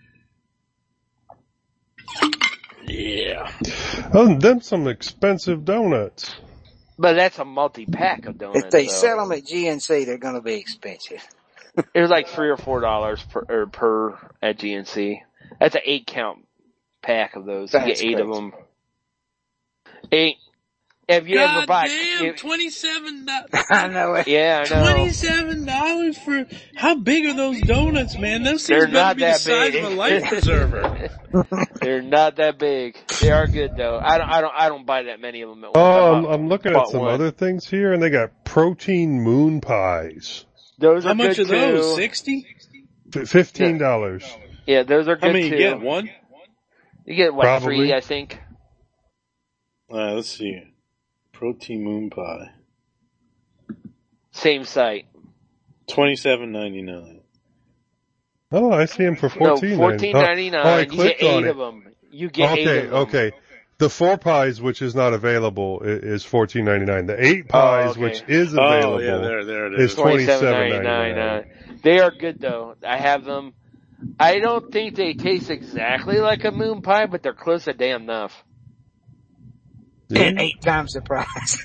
Yeah. Oh, them some expensive donuts. But that's a multi-pack of donuts. If they so. sell them at G N C, they're going to be expensive. It was like three or four dollars per or per at G N C. That's an eight count pack of those. You That's get eight crazy. of them. Eight. Have you ever God bought? damn, if- twenty-seven dollars. I know it. yeah, I know. Twenty-seven dollars for how big are those donuts, man? Those They're things better not be the that size big. of a life preserver. They're not that big. They are good though. I don't. I don't. I don't buy that many of them at once. I Oh, I'm, bought- I'm looking at bought some one. other things here, and they got protein moon pies. Those are How much are good those? too. Sixty? F- Fifteen dollars. Yeah, those are good How many too. you get? One? You get what Probably. three, I think. Uh, let's see. Protein moon pie. Same site. Twenty-seven ninety-nine. Oh, I see them for No, fourteen. fourteen ninety nine. Oh, I you get clicked eight on of it. them. You get eight Okay, of them. okay. The four pies, which is not available, i- is fourteen ninety nine. The eight pies, okay. which is Oh, available, yeah, there, there it is is. twenty Twenty-seven seven ninety ninety nine. nine. Uh, they are good though. I have them. I don't think they taste exactly like a moon pie, but they're close to damn enough. And eight times the price.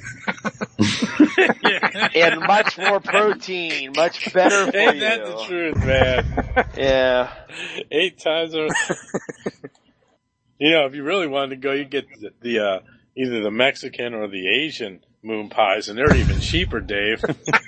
And much more protein, much better for Ain't you. that the truth, man? Yeah. Eight times or you know, if you really wanted to go, you get the, the uh, either the Mexican or the Asian moon pies, and they're even cheaper, Dave.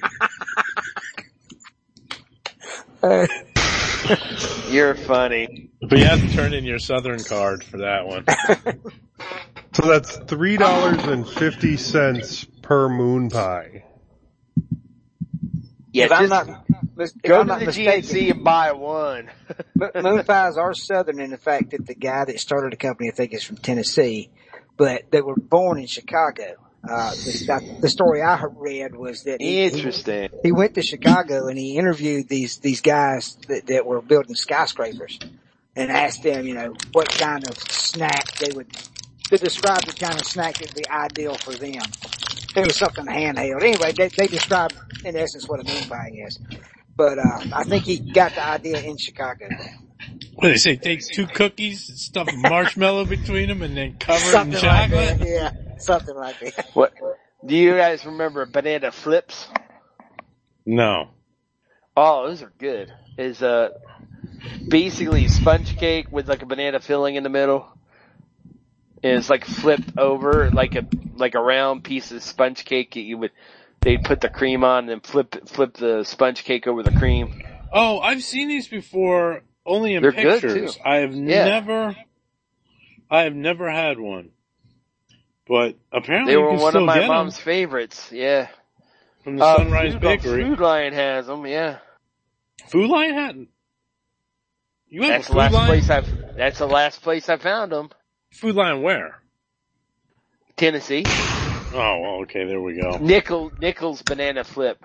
You're funny. But you have to turn in your Southern card for that one. So that's three dollars and fifty cents per moon pie. Yeah, if I'm just not, if go I'm to not the G N mistaken, C and buy one. Mo- moon pies are southern in the fact that the guy that started the company, I think, is from Tennessee, but they were born in Chicago. Uh, the, the story I read was that he, Interesting. he, he went to Chicago and he interviewed these, these guys that, that were building skyscrapers and asked them, you know, what kind of snack they would, to describe the kind of snack that would be ideal for them. It was something handheld. Anyway, they, they described in essence what a moon pie is. But, uh, I think he got the idea in Chicago. What do they say? Take two cookies, stuff a marshmallow between them, and then cover it in Something like chocolate? that, yeah. Something like that. What? Do you guys remember banana flips? No. Oh, those are good. Is uh basically sponge cake with like a banana filling in the middle. And it's like flipped over like a like a round piece of sponge cake that you would they'd put the cream on and then flip flip the sponge cake over the cream. Oh, I've seen these before only in They're good, pictures. too. I have Yeah. never, I have never had one. But apparently They you were can one still of my get mom's them favorites. Yeah. from the Uh, Sunrise Food, Bakery. Food Lion has them. Yeah. Food Lion had. You have That's a the Food last Lion? place I've. That's the last place I found them. Food Lion where? Tennessee. Oh, well, okay, there we go. Nickel Nichols Banana Flip.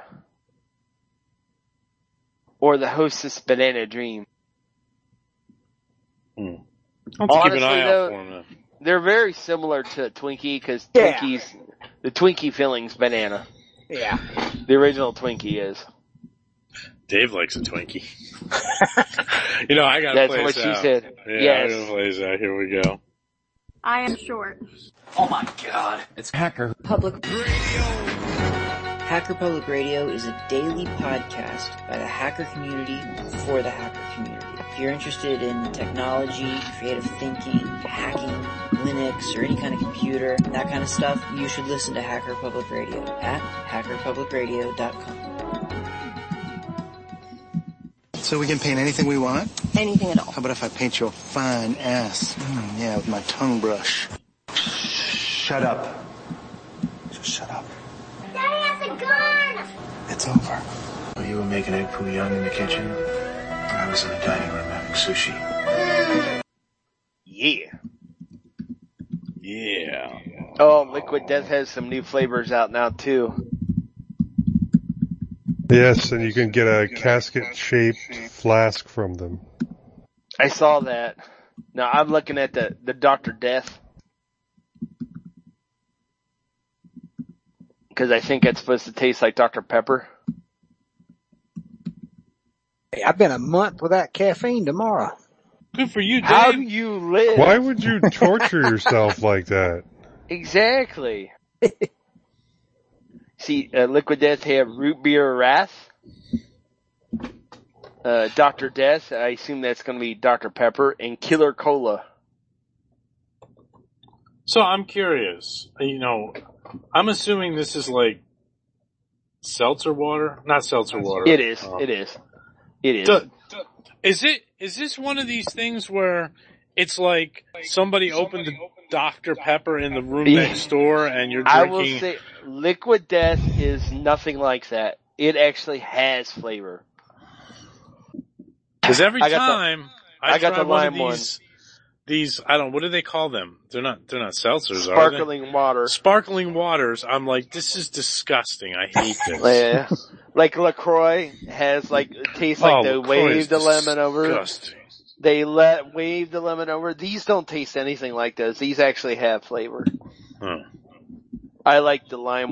Or the Hostess Banana Dream. Hmm. I'll have to Honestly, keep an eye though, out for them. they're very similar to Twinkie because Yeah. Twinkie's the Twinkie filling's banana. Yeah. The original Twinkie is. Dave likes a Twinkie. You know, I gotta That's play what this she out. said. Yeah, Yes. I gotta play this out. Here we go. I am short. Oh my god. It's Hacker Public Radio. Hacker Public Radio is a daily podcast by the hacker community for the hacker community. If you're interested in technology, creative thinking, hacking, Linux, or any kind of computer, that kind of stuff, you should listen to Hacker Public Radio at hacker public radio dot com. So we can paint anything we want? Anything at all. How about if I paint you a fine ass? Mm, yeah, with my tongue brush. Shut up. Just shut up. Daddy has a gun! It's over. Well, you were making egg foo young in the kitchen. I was in the dining room having sushi. Yeah. Yeah. Oh, Liquid Death has some new flavors out now too. Yes, and you can get a casket-shaped flask from them. I saw that. Now I'm looking at the, the Doctor Death. Because I think it's supposed to taste like Doctor Pepper. Hey, I've been a month without caffeine tomorrow. Good for you, Dave. How do you live? Why would you torture yourself like that? Exactly. See, uh, Liquid Death have Root Beer Wrath. Uh, Doctor Death, I assume that's going to be Doctor Pepper, and Killer Cola. So I'm curious. You know, I'm assuming this is like seltzer water, not seltzer water. It is. Um, It is. It is. Do, do, is it? Is this one of these things where it's like somebody opened the Doctor Pepper in the room Yeah. next door, and you're I drinking? will say, Liquid Death is nothing like that. It actually has flavor. Because every I got the- time I, I got try the one of lime these, these I don't. What do they call them? They're not. They're not seltzers, are Sparkling water. they? Sparkling waters. I'm like, this is disgusting. I hate this. Yeah. Like LaCroix has like, it tastes like Oh, they LaCroix is waved the lemon over. disgusting. They let wave the lemon over. These don't taste anything like those. These actually have flavor. Huh. I like the lime.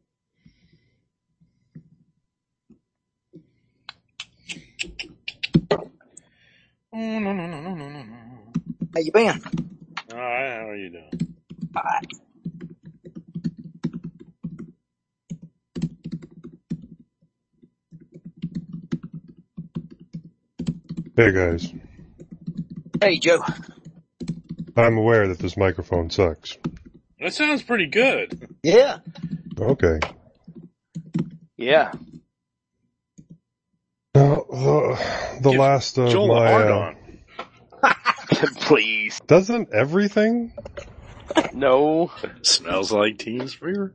Oh, no, no, no, no, no, no, no. How you been? All right, how are you doing? All right. Hey guys, Hey, Joe. I'm aware that this microphone sucks. That sounds pretty good. Yeah. Okay. Yeah. Now, the, the Give last of Joel a my, hard uh, on. Please. doesn't everything? No. Smells like Teen Spirit.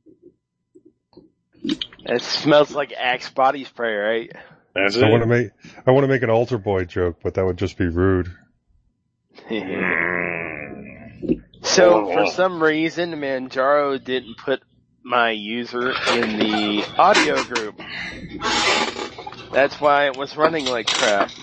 It smells like Axe body spray, right? That's it. I want to make, I want to make an altar boy joke, but that would just be rude. So, for some reason, Manjaro didn't put my user in the audio group. That's why it was running like crap.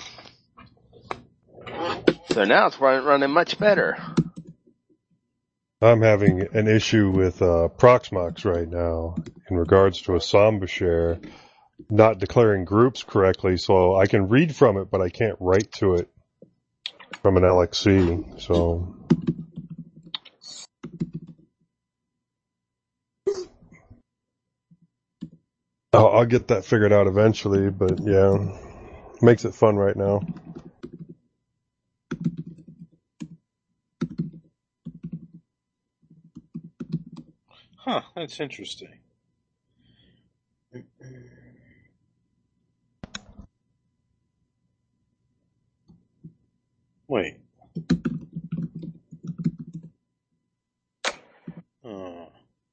So now it's run- running much better. I'm having an issue with uh, Proxmox right now in regards to a Samba share not declaring groups correctly, so I can read from it, but I can't write to it from an L X C. So I'll, I'll get that figured out eventually, but yeah, makes it fun right now. Huh, that's interesting. Wait. Oh.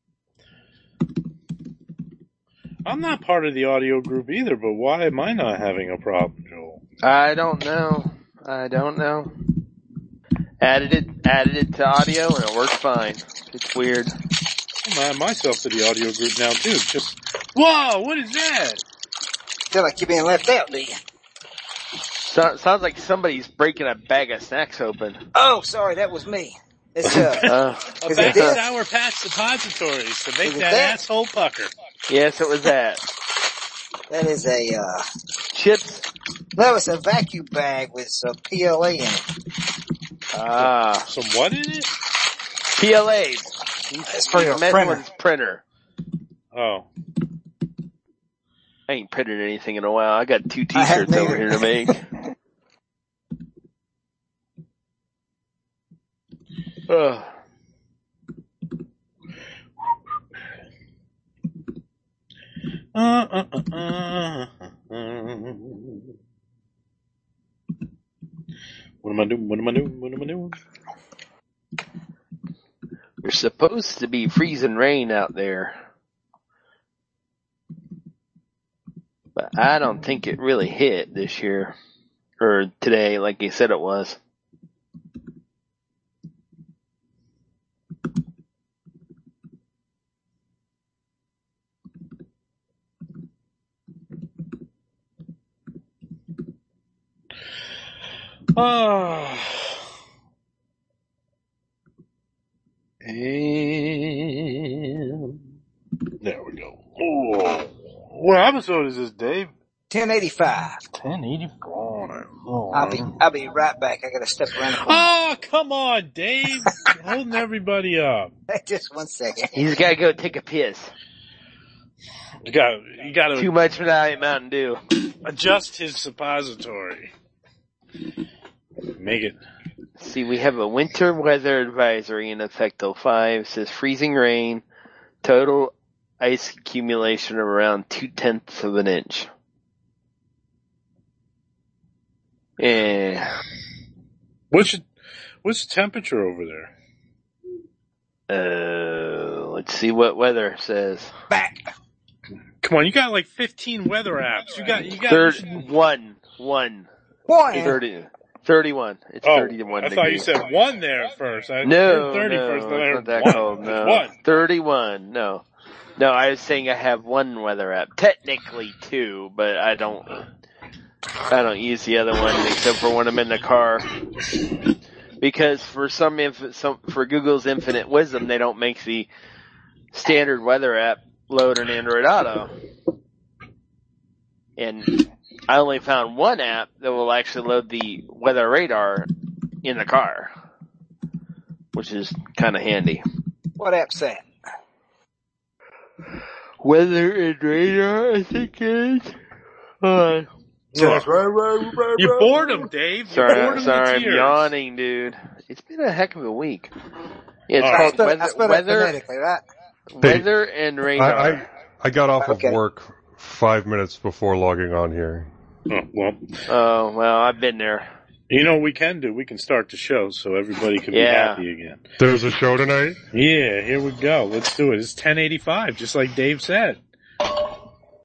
I'm not part of the audio group either, but why am I not having a problem, Joel? I don't know. I don't know. Added it, added it to audio, and it works fine. It's weird. I'm adding myself to the audio group now too. Just whoa, what is that? Feel like you're being left out, do you? So, sounds like somebody's breaking a bag of snacks open. Oh, sorry, that was me. It's uh, uh a bag of Sour Patch Suppositories to make that, that asshole pucker. Yes, it was that. That is a uh chips. No, it's a vacuum bag with some P L A in it. Ah, some what in it? P L A. It's for your printer. printer. Oh. I ain't printed anything in a while. I got two t-shirts over here to make. Ugh. Uh, uh, uh, uh, uh. What am I doing? What am I doing? What am I doing? There's supposed to be freezing rain out there. But I don't think it really hit this year. Or today, like you said it was. Ah. And there we go. Oh. What episode is this, Dave? ten eighty-five. ten eighty-five. Oh, I'll be, I'll be right back. I gotta step around the corner. Oh, come on, Dave. Holding everybody up. Just one second. He's gotta go take a piss. You got, you got to too much for that Mountain Dew. Adjust his suppository. Make it. See, we have a winter weather advisory in effect till five. It says freezing rain, total ice accumulation of around two tenths of an inch. Yeah. What's what's the temperature over there? Uh, let's see what weather says. Back. Come on, you got like fifteen weather apps. You got, you got. Third, one, one. One. Thirty. Thirty-one. It's oh, thirty-one. I thought you said one there at first. I no, heard thirty no, first. Then I heard not that one. cold. No, one. thirty-one. No, no. I was saying I have one weather app. Technically two, but I don't. I don't use the other one except for when I'm in the car. Because for some, inf- some for Google's infinite wisdom, they don't make the standard weather app load an Android Auto. And I only found one app that will actually load the weather radar in the car, which is kind of handy. What app's that? Weather and radar, I think it is. Uh, you bored him, Dave. Sorry, you bored him sorry, I'm tears. yawning, dude. It's been a heck of a week. Yeah, it's All called right. weather, I spelled weather, it phonetically, right? weather and radar. I, I, I got off Okay. of work five minutes before logging on here. Oh, well, Oh, well, I've been there. you know what we can do? We can start the show so everybody can Yeah. be happy again. There's a show tonight? Yeah, here we go. Let's do it. It's ten eighty-five, just like Dave said.